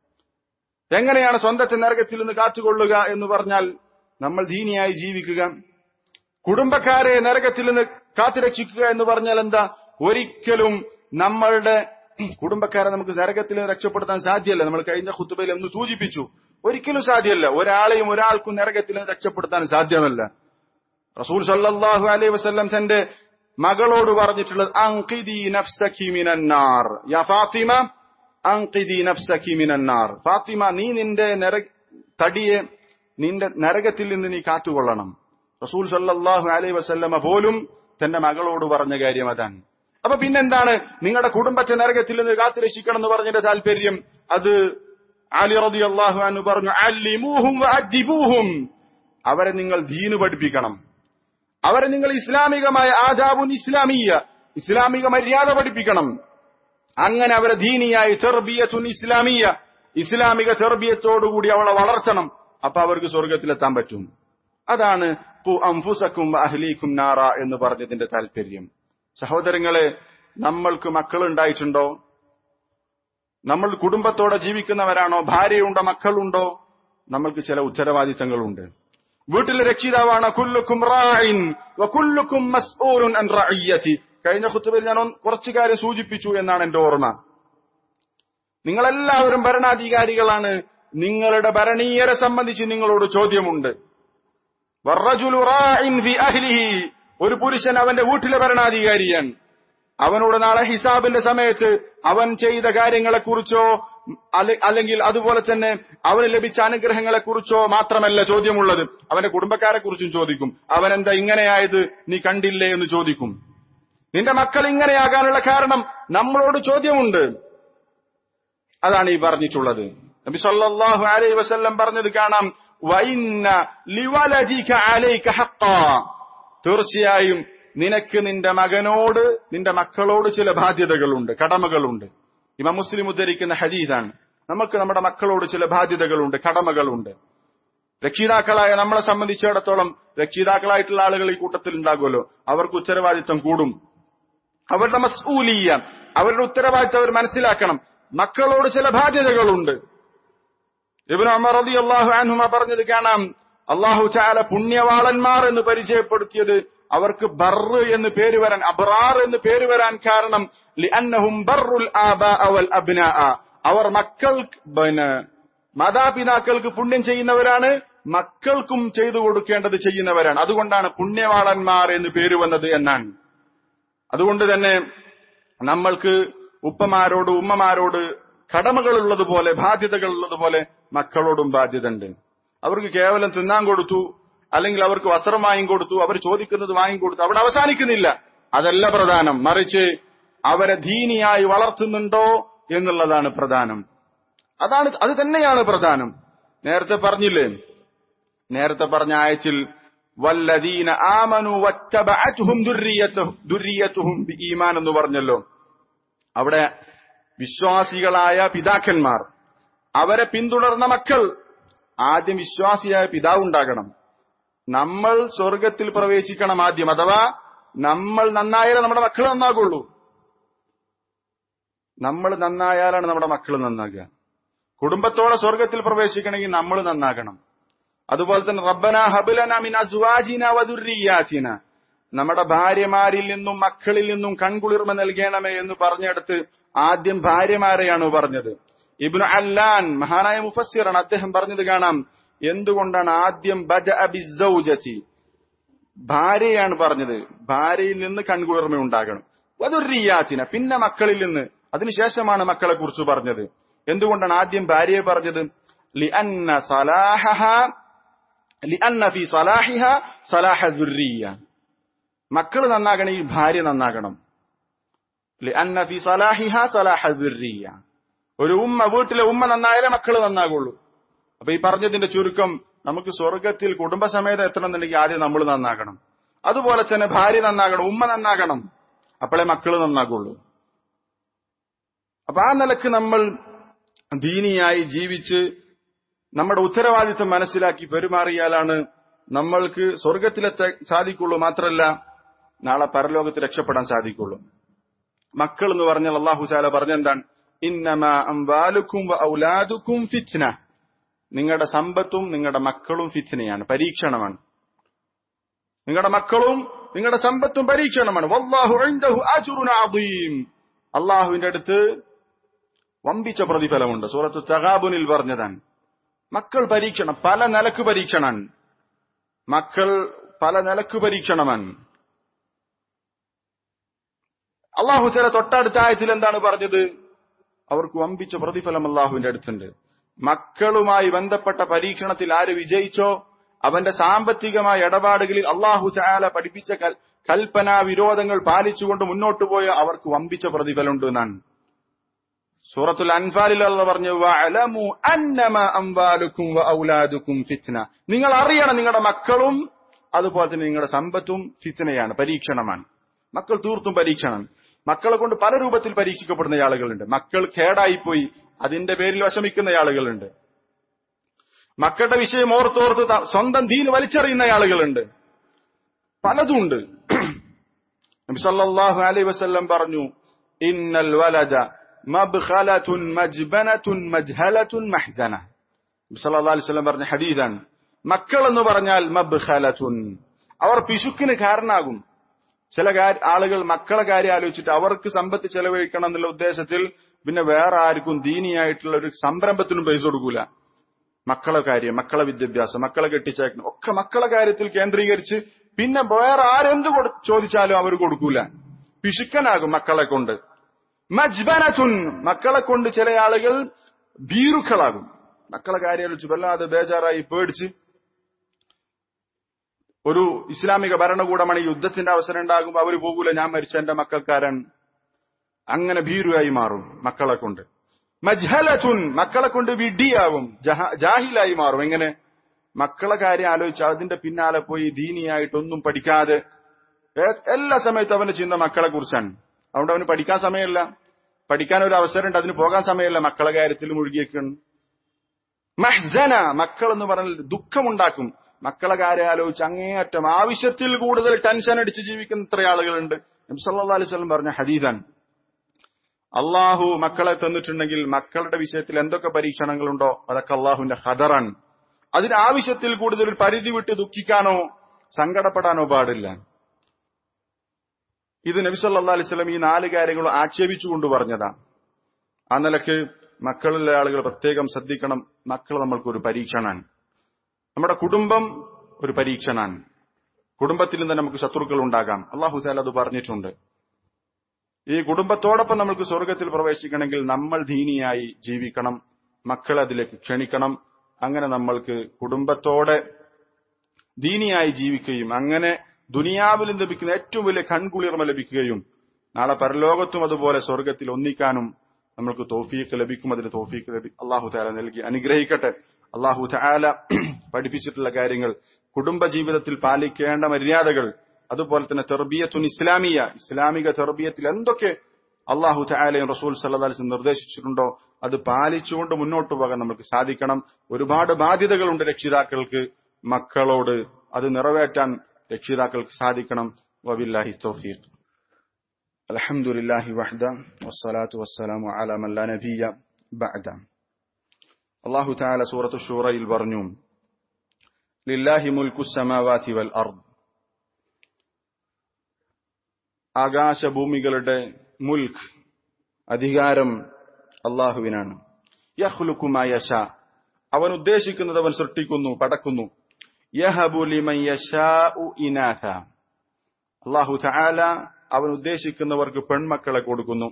എങ്ങനെയാണ് സ്വന്തത്തെ നരകത്തിൽ നിന്ന് കാത്തുകൊള്ളുക എന്ന് പറഞ്ഞാൽ, നമ്മൾ ദീനിയായി ജീവിക്കുക. കുടുംബക്കാരെ നരകത്തിൽ നിന്ന് കാത്തുരക്ഷിക്കുക എന്ന് പറഞ്ഞാൽ എന്താ? ഒരിക്കലും നമ്മളുടെ കുടുംബക്കാരെ നമുക്ക് നരകത്തിൽ നിന്ന് രക്ഷപ്പെടുത്താൻ സാധ്യമല്ല. നമ്മൾ കഴിഞ്ഞ ഖുതുബയിൽ എന്ന് സൂചിപ്പിച്ചു, ഒരിക്കലും സാധ്യമല്ല. ഒരാളെയും ഒരാൾക്കും നരകത്തിൽ നിന്ന് രക്ഷപ്പെടുത്താൻ സാധ്യമല്ല. റസൂൽ സല്ലല്ലാഹു അലൈഹി വസല്ലം തന്റെ മകളോട് പറഞ്ഞിട്ടുള്ളത്, അൻഖിദി നഫ്സകി മിനന്നാർ യാ ഫാത്തിമ, അൻഖിദി നഫ്സകി മിനന്നാർ. ഫാത്തിമ, നീ നിന്റെ നര തടിയെ നിന്റെ നരകത്തിൽ നിന്ന് നീ കാത്തുകൊള്ളണം. റസൂൽ സല്ലല്ലാഹു അലൈഹി വസല്ലമ പോലും തന്റെ മകളോട് പറഞ്ഞ കാര്യം അതാണ്. അപ്പൊ പിന്നെന്താണ് നിങ്ങളുടെ കുടുംബത്തെ നരകത്തിൽ നിന്ന് കാത്തുരക്ഷിക്കണം എന്ന് പറഞ്ഞതിന്റെ താല്പര്യം? അത് അലി റളിയല്ലാഹു അൻഹു പറഞ്ഞു, അല്ലിമൂഹും വഅദ്ദിബൂഹും. അവരെ നിങ്ങൾ ദീന് പഠിപ്പിക്കണം, അവരെ നിങ്ങൾ ഇസ്ലാമികമായ ആദാബുൻ ഇസ്ലാമിയ, ഇസ്ലാമിക മര്യാദ പഠിപ്പിക്കണം. അങ്ങനെ അവരെ ദീനിയായി തർബിയത്തുൻ ഇസ്ലാമിയ, ഇസ്ലാമിക തർബിയത്തോടുകൂടി അവളെ വളർത്തണം. അപ്പൊ അവർക്ക് സ്വർഗത്തിലെത്താൻ പറ്റും. അതാണ് ഖു അൻഫുസകും വഅഹ്ലീകും നാറ എന്ന് പറഞ്ഞതിന്റെ താല്പര്യം. സഹോദരങ്ങളെ, നമ്മൾക്ക് മക്കളുണ്ടായിട്ടുണ്ടോ? നമ്മൾ കുടുംബത്തോടെ ജീവിക്കുന്നവരാണോ? ഭാര്യയുണ്ടോ? മക്കളുണ്ടോ? നമ്മൾക്ക് ചില ഉത്തരവാദിത്തങ്ങളുണ്ട്. വീട്ടിലെ രക്ഷിതാവാണ്. കുല്ലുക്കും റാഇൻ വകുല്ലുക്കും മസ്ഊലുൻ അൻ റഇയ്യതി. കഴിഞ്ഞ ഖുതുബയിൽ ഞാൻ കുറച്ചു കാര്യം സൂചിപ്പിച്ചു എന്നാണ് എന്റെ ഓർമ്മ. നിങ്ങളെല്ലാവരും ഭരണാധികാരികളാണ്. നിങ്ങളുടെ ഭരണീയരെ സംബന്ധിച്ച് നിങ്ങളോട് ചോദ്യമുണ്ട്. വറജുലു റാഇൻ ഫി അഹ്ലിഹി. ഒരു പുരുഷൻ അവന്റെ വീട്ടിലെ ഭരണാധികാരിയാണ്. അവനോട് നാളെ ഹിസാബിന്റെ സമയത്ത് അവൻ ചെയ്ത കാര്യങ്ങളെക്കുറിച്ചോ അല്ലെങ്കിൽ അതുപോലെ തന്നെ അവന് ലഭിച്ച അനുഗ്രഹങ്ങളെക്കുറിച്ചോ മാത്രമല്ല ചോദ്യമുള്ളത്, അവന്റെ കുടുംബക്കാരെ കുറിച്ചും ചോദിക്കും. അവൻ എന്താ ഇങ്ങനെയായത് നീ കണ്ടില്ലേ എന്ന് ചോദിക്കും. നിന്റെ മക്കൾ ഇങ്ങനെയാകാനുള്ള കാരണം നമ്മളോട് ചോദ്യമുണ്ട്. അതാണ് ഈ പറഞ്ഞിട്ടുള്ളത്. നബി സല്ലല്ലാഹു അലൈഹി വസല്ലം പറഞ്ഞത് കാണാം, വഇന്ന ലിവലദിക അലൈക ഹഖ്ഖാ. തീർച്ചയായും നിനക്ക് നിന്റെ മകനോട് നിന്റെ മക്കളോട് ചില ബാധ്യതകളുണ്ട്, കടമകളുണ്ട്. ഇമാം മുസ്ലിം ഉദ്ധരിക്കുന്ന ഹദീസാണ്. നമുക്ക് നമ്മുടെ മക്കളോട് ചില ബാധ്യതകളുണ്ട്, കടമകളുണ്ട്. രക്ഷിതാക്കളായ നമ്മളെ സംബന്ധിച്ചിടത്തോളം രക്ഷിതാക്കളായിട്ടുള്ള ആളുകൾ ഈ കൂട്ടത്തിൽ ഉണ്ടാകുമല്ലോ, അവർക്ക് ഉത്തരവാദിത്വം കൂടും. അവരുടെ മസ്ഊലിയ, അവരുടെ ഉത്തരവാദിത്വം അവർ മനസ്സിലാക്കണം. മക്കളോട് ചില ബാധ്യതകളുണ്ട്. ഇബ്നു ഉമർ റളിയല്ലാഹു അൻഹുമ പറഞ്ഞത് കാണാം, അല്ലാഹു തആല പുണ്യവാളന്മാർ എന്ന് പരിചയപ്പെടുത്തിയത് അവർക്ക് ബർറ് എന്ന് പേര് വരാൻ, അബ്റാർ എന്ന് പേര് വരാൻ കാരണം ലിഅന്നഹും ബർറുൽ ആബാഅ വൽ അബ്നാഅ. അവർ മക്കൾക്ക് പിന്നെ മാതാപിതാക്കൾക്ക് പുണ്യം ചെയ്യുന്നവരാണ്, മക്കൾക്കും ചെയ്തു കൊടുക്കേണ്ടത് ചെയ്യുന്നവരാണ്. അതുകൊണ്ടാണ് പുണ്യവാളന്മാർ എന്ന് പേര് വന്നത് എന്നാണ്. അതുകൊണ്ട് തന്നെ നമ്മൾക്ക് ഉപ്പമാരോട് ഉമ്മമാരോട് കടമകളുള്ളതുപോലെ ബാധ്യതകൾ ഉള്ളതുപോലെ മക്കളോടും ബാധ്യത ഉണ്ട്. അവർക്ക് കേവലം തിന്നാൻ കൊടുത്തു, അല്ലെങ്കിൽ അവർക്ക് വസ്ത്രം വാങ്ങിക്കൊടുത്തു, അവർ ചോദിക്കുന്നത് വാങ്ങിക്കൊടുത്തു, അവിടെ അവസാനിക്കുന്നില്ല. അതല്ല പ്രധാനം. മറിച്ച് അവരെ ദീനിയായി വളർത്തുന്നുണ്ടോ എന്നുള്ളതാണ് പ്രധാനം. അതാണ് അത് തന്നെയാണ് പ്രധാനം. നേരത്തെ പറഞ്ഞില്ലേ, നേരത്തെ പറഞ്ഞ ആയത്തിൽ വല്ലദീന ആമനു വത്തബഅത്ഹും ദുർരിയത്തുഹും ബിഈമാൻ എന്ന് പറഞ്ഞല്ലോ. അവിടെ വിശ്വാസികളായ പിതാക്കന്മാർ, അവരെ പിന്തുടർന്ന മക്കൾ. ആദ്യം വിശ്വാസിയായ പിതാവ് ഉണ്ടാകണം. നമ്മൾ സ്വർഗത്തിൽ പ്രവേശിക്കണം ആദ്യം. അഥവാ നമ്മൾ നന്നായാലേ നമ്മുടെ മക്കൾ നന്നാകുള്ളൂ. നമ്മൾ നന്നായാലാണ് നമ്മുടെ മക്കൾ നന്നാകുക. കുടുംബത്തോടെ സ്വർഗത്തിൽ പ്രവേശിക്കണമെങ്കിൽ നമ്മൾ നന്നാകണം. അതുപോലെ തന്നെ റബ്ബനാ ഹബ്ലനാ മിൻ അസ്വാജിനാ വദുർരിയാതിനാ, നമ്മുടെ ഭാര്യമാരിൽ നിന്നും മക്കളിൽ നിന്നും കൺകുളിർമ നൽകണമേ എന്ന് പറഞ്ഞെടുത്ത് ആദ്യം ഭാര്യമാരെയാണ് പറഞ്ഞത്. ഇബ്നു അല്ലാൻ മഹാനായ മുഫസ്സിറാണ്, അദ്ദേഹം പറഞ്ഞത് കാണാം. എന്തുകൊണ്ടാണ് ആദ്യം ബദഅ ബിസ്സൗജതി, ഭാര്യയാണ് പറഞ്ഞത്. ഭാര്യയിൽ നിന്ന് കൺകുളിർമ ഉണ്ടാകണം. വദുർരിയാതിന, പിന്നെ മക്കളിൽ നിന്ന്, അതിനുശേഷമാണ് മക്കളെ കുറിച്ച് പറഞ്ഞത്. എന്തുകൊണ്ടാണ് ആദ്യം ഭാര്യയെ പറഞ്ഞത്? ലിഅന്ന സലാഹഹ ലിഅന്ന ഫീ സലാഹിഹ സലാഹ ദുർരിയ, മക്കൾ നന്നാകണമെങ്കിൽ ഭാര്യ നന്നാകണം. ലിഅന്ന ഫീ സലാഹിഹ സലാഹ ദുർരിയ, ഒരു ഉമ്മ, വീട്ടിലെ ഉമ്മ നന്നായാലേ മക്കൾ നന്നാകുള്ളൂ. അപ്പൊ ഈ പറഞ്ഞതിന്റെ ചുരുക്കം, നമുക്ക് സ്വർഗത്തിൽ കുടുംബസമേതം എത്തണമെന്നുണ്ടെങ്കിൽ ആദ്യം നമ്മൾ നന്നാകണം. അതുപോലെ തന്നെ ഭാര്യ നന്നാകണം, ഉമ്മ നന്നാകണം, അപ്പോഴേ മക്കൾ നന്നാകുള്ളൂ. അപ്പൊ ആ നിലക്ക് നമ്മൾ ദീനിയായി ജീവിച്ച് നമ്മുടെ ഉത്തരവാദിത്വം മനസ്സിലാക്കി പെരുമാറിയാലാണ് നമ്മൾക്ക് സ്വർഗത്തിലെത്താൻ സാധിക്കുള്ളൂ. മാത്രമല്ല നാളെ പരലോകത്ത് രക്ഷപ്പെടാൻ സാധിക്കുള്ളൂ. മക്കൾ എന്ന് പറഞ്ഞാൽ അല്ലാഹു തആല പറഞ്ഞെന്താണ്? ഇന്നമാ അംവാലുക്കും വ ഔലാദുക്കും ഫിത്ന, നിങ്ങളുടെ സമ്പത്തും നിങ്ങളുടെ മക്കളും ഫിത്നയാണ്, പരീക്ഷണമാണ്. നിങ്ങളുടെ മക്കളും നിങ്ങളുടെ സമ്പത്തും പരീക്ഷണമാണ്. വല്ലാഹു ഇൻദഹു അജ്റുൻ അദീം, അല്ലാഹുവിന്റെ അടുത്ത് വമ്പിച്ച പ്രതിഫലമുണ്ട്. സൂറത്തു തഗാബുനിൽ പറഞ്ഞതാണ്. മക്കൾ പരീക്ഷണം, പല നിലക്ക് പരീക്ഷണമാണ്. മക്കൾ പല നിലക്ക് പരീക്ഷണമാണ്. അല്ലാഹു തആല തൊട്ടടുത്ത ആയത്തിൽ എന്താണ് പറഞ്ഞത്? അവർക്ക് വമ്പിച്ച പ്രതിഫലം അല്ലാഹുവിന്റെ അടുത്തുണ്ട്. മക്കളുമായി ബന്ധപ്പെട്ട പരീക്ഷണത്തിൽ ആര് വിജയിച്ചോ അവന്റെ സാമ്പത്തികമായ ഇടപാടുകളിൽ അല്ലാഹു തആല പഠിപ്പിച്ച കൽപ്പനാ വിരോധങ്ങൾ പാലിച്ചുകൊണ്ട് മുന്നോട്ട് പോയ അവർക്ക് വമ്പിച്ച പ്രതിഫലമുണ്ട് എന്നാണ്. സൂറത്തുൽ അൻഫാലിൽ അല്ലാഹു പറഞ്ഞു, വഅലമു അന്നമാ അംവാലുക്കും വഔലാദുക്കും ഫിത്ന, നിങ്ങൾ അറിയണം നിങ്ങളുടെ മക്കളും അതുപോലെ തന്നെ നിങ്ങളുടെ സമ്പത്തും ഫിത്നയാണ്, പരീക്ഷണമാണ്. മക്കൾ തീർത്തും പരീക്ഷണം. മക്കളെ കൊണ്ട് പല രൂപത്തിൽ പരീക്ഷിക്കപ്പെടുന്ന ആളുകളുണ്ട്. മക്കൾ കേടായിപ്പോയി അതിന്റെ പേരിൽ വിഷമിക്കുന്ന ആളുകളുണ്ട്. മക്കളുടെ വിഷയം ഓർത്തോർത്ത് സ്വന്തം ദീൻ വലിച്ചെറിയുന്ന ആളുകളുണ്ട്. പലതുണ്ട്. നബി സല്ലല്ലാഹു അലൈഹി വസല്ലം പറഞ്ഞു, ഇന്നൽ വലദ മബ്ഖലതുൻ മജ്ബനതുൻ മജ്ഹലതുൻ മഹ്സന. നബി സല്ലല്ലാഹു അലൈഹി വസല്ലം പറഞ്ഞ ഹദീസാണ്. മക്കൾ എന്ന് പറഞ്ഞാൽ മബ്ഖലതുൻ, അവർ പിശുക്കിന് കാരണമാകും. ചില ആളുകൾ മക്കളെ കാര്യം ആലോചിച്ചിട്ട് അവർക്ക് സമ്പത്ത് ചെലവഴിക്കണം എന്നുള്ള ഉദ്ദേശത്തിൽ പിന്നെ വേറെ ആർക്കും ദീനിയായിട്ടുള്ള ഒരു സംരംഭത്തിനും പൈസ കൊടുക്കൂല. മക്കളെ കാര്യം, മക്കളെ വിദ്യാഭ്യാസം, മക്കളെ കെട്ടിച്ചയക്കണം ഒക്കെ മക്കളെ കാര്യത്തിൽ കേന്ദ്രീകരിച്ച് പിന്നെ വേറെ ആരെന്ത് ചോദിച്ചാലും അവർ കൊടുക്കൂല. പിശുക്കനാകും മക്കളെ കൊണ്ട്. മജ്ബനതുൻ, മക്കളെ കൊണ്ട് ചില ആളുകൾ ഭീരുക്കളാകും. മക്കളെ കാര്യം ആലോചിച്ച് വല്ലാതെ ബേജാറായി പേടിച്ച് ഒരു ഇസ്ലാമിക ഭരണകൂടമാണ് ഈ യുദ്ധത്തിന്റെ അവസരം ഉണ്ടാകുമ്പോൾ അവർ പോകൂല, ഞാൻ മരിച്ച എന്റെ മക്കൾക്കാരൻ, അങ്ങനെ ഭീരുവായി മാറും മക്കളെ കൊണ്ട്. മജ്ഹലതുൻ, മക്കളെ കൊണ്ട് വിഡ്ഢിയാവും, ജാഹിലായി മാറും. എങ്ങനെ? മക്കളെ കാര്യം ആലോചിച്ച് അതിന്റെ പിന്നാലെ പോയി ദീനിയായിട്ടൊന്നും പഠിക്കാതെ എല്ലാ സമയത്തും അവന്റെ ചിന്ത മക്കളെ കുറിച്ചാണ്. അതുകൊണ്ട് അവന് പഠിക്കാൻ സമയമല്ല, പഠിക്കാൻ ഒരു അവസരമുണ്ട്, അതിന് പോകാൻ സമയമല്ല, മക്കളെ കാര്യത്തിൽ മുഴുകിയേക്കാണ്. മഹ്സന, മക്കൾ എന്ന് പറഞ്ഞാൽ ദുഃഖമുണ്ടാക്കും. മക്കളെ കാര്യം ആലോചിച്ച് അങ്ങേയറ്റം ആവശ്യത്തിൽ കൂടുതൽ ടെൻഷൻ അടിച്ച് ജീവിക്കുന്ന ഇത്ര ആളുകളുണ്ട്. നബി സല്ലല്ലാഹു അലൈഹി വസല്ലം പറഞ്ഞ ഹദീസാണ്. അള്ളാഹു മക്കളെ തന്നിട്ടുണ്ടെങ്കിൽ മക്കളുടെ വിഷയത്തിൽ എന്തൊക്കെ പരീക്ഷണങ്ങളുണ്ടോ അതൊക്കെ അള്ളാഹുവിന്റെ ഖദറാണ്. അതിന് ആവശ്യത്തിൽ കൂടുതൽ ഒരു പരിധി വിട്ട് ദുഃഖിക്കാനോ സങ്കടപ്പെടാനോ പാടില്ല. ഇത് നബി സല്ലല്ലാഹു അലൈഹി വസല്ലം ഈ നാല് കാര്യങ്ങൾ ആക്ഷേപിച്ചുകൊണ്ട് പറഞ്ഞതാണ്. ആ നിലക്ക് മക്കളിലെ ആളുകൾ പ്രത്യേകം ശ്രദ്ധിക്കണം. മക്കൾ നമ്മൾക്കൊരു പരീക്ഷണാണ്. നമ്മുടെ കുടുംബം ഒരു പരീക്ഷണാണ്. കുടുംബത്തിൽ നിന്ന് നമുക്ക് ശത്രുക്കൾ ഉണ്ടാകാം. അല്ലാഹു തആല അത് പറഞ്ഞിട്ടുണ്ട്. ഈ കുടുംബത്തോടൊപ്പം നമുക്ക് സ്വർഗത്തിൽ പ്രവേശിക്കണമെങ്കിൽ നമ്മൾ ദീനിയായി ജീവിക്കണം, മക്കളെ അതിലേക്ക് ക്ഷണിക്കണം. അങ്ങനെ നമ്മൾക്ക് കുടുംബത്തോടെ ദീനിയായി ജീവിക്കുകയും അങ്ങനെ ദുനിയാവിൽ ലഭിക്കുന്ന ഏറ്റവും വലിയ കൺകുളിർമ ലഭിക്കുകയും നാളെ പരലോകത്തും അതുപോലെ സ്വർഗത്തിൽ ഒന്നിക്കാനും നമ്മൾക്ക് തൗഫീഖ് ലഭിക്കും. അതിന് തൗഫീഖ് ലഭിക്കും അല്ലാഹു തആല നൽകി അനുഗ്രഹിക്കട്ടെ. അല്ലാഹു തആല പഠിപ്പിച്ചിട്ടുള്ള കാര്യങ്ങൾ, കുടുംബ ജീവിതത്തിൽ പാലിക്കേണ്ട മര്യാദകൾ, അതുപോലെ തന്നെ തർബിയത്തുൻ ഇസ്ലാമിയ, ഇസ്ലാമിക തർബിയത്തിൽ എന്തൊക്കെ അല്ലാഹു തആലയും റസൂൽ സല്ലല്ലാഹു അലൈഹി വസല്ലം നിർദ്ദേശിച്ചിട്ടുണ്ടോ അത് പാലിച്ചുകൊണ്ട് മുന്നോട്ട് പോകാൻ നമുക്ക് സാധിക്കണം. ഒരുപാട് ബാധ്യതകളുണ്ട് രക്ഷിതാക്കൾക്ക് മക്കളോട്, അത് നിറവേറ്റാൻ രക്ഷിതാക്കൾക്ക് സാധിക്കണം. വബില്ലാഹി തൗഫീഖ്. الحمد لله وحده والصلاة والسلام على من لا نبي بعده. الله تعالى سورة الشورى البرنوم لله ملك السماوات والأرض. ആകാശ ഭൂമികളുടെ മുൽക്ക് അധികാരം അല്ലാഹുവിനാണ്. യഖ്ലുഖു മാ യശാ, അവൻ ഉദ്ദേശിക്കുന്നത് അവൻ സൃഷ്ടിക്കുന്നു, പടക്കുന്നു. യഹബു ലിമൻ യശാഉ ഇനാഥ, അല്ലാഹു തആല അവൻ ഉദ്ദേശിക്കുന്നവർക്ക് പെൺമക്കളെ കൊടുക്കുന്നു.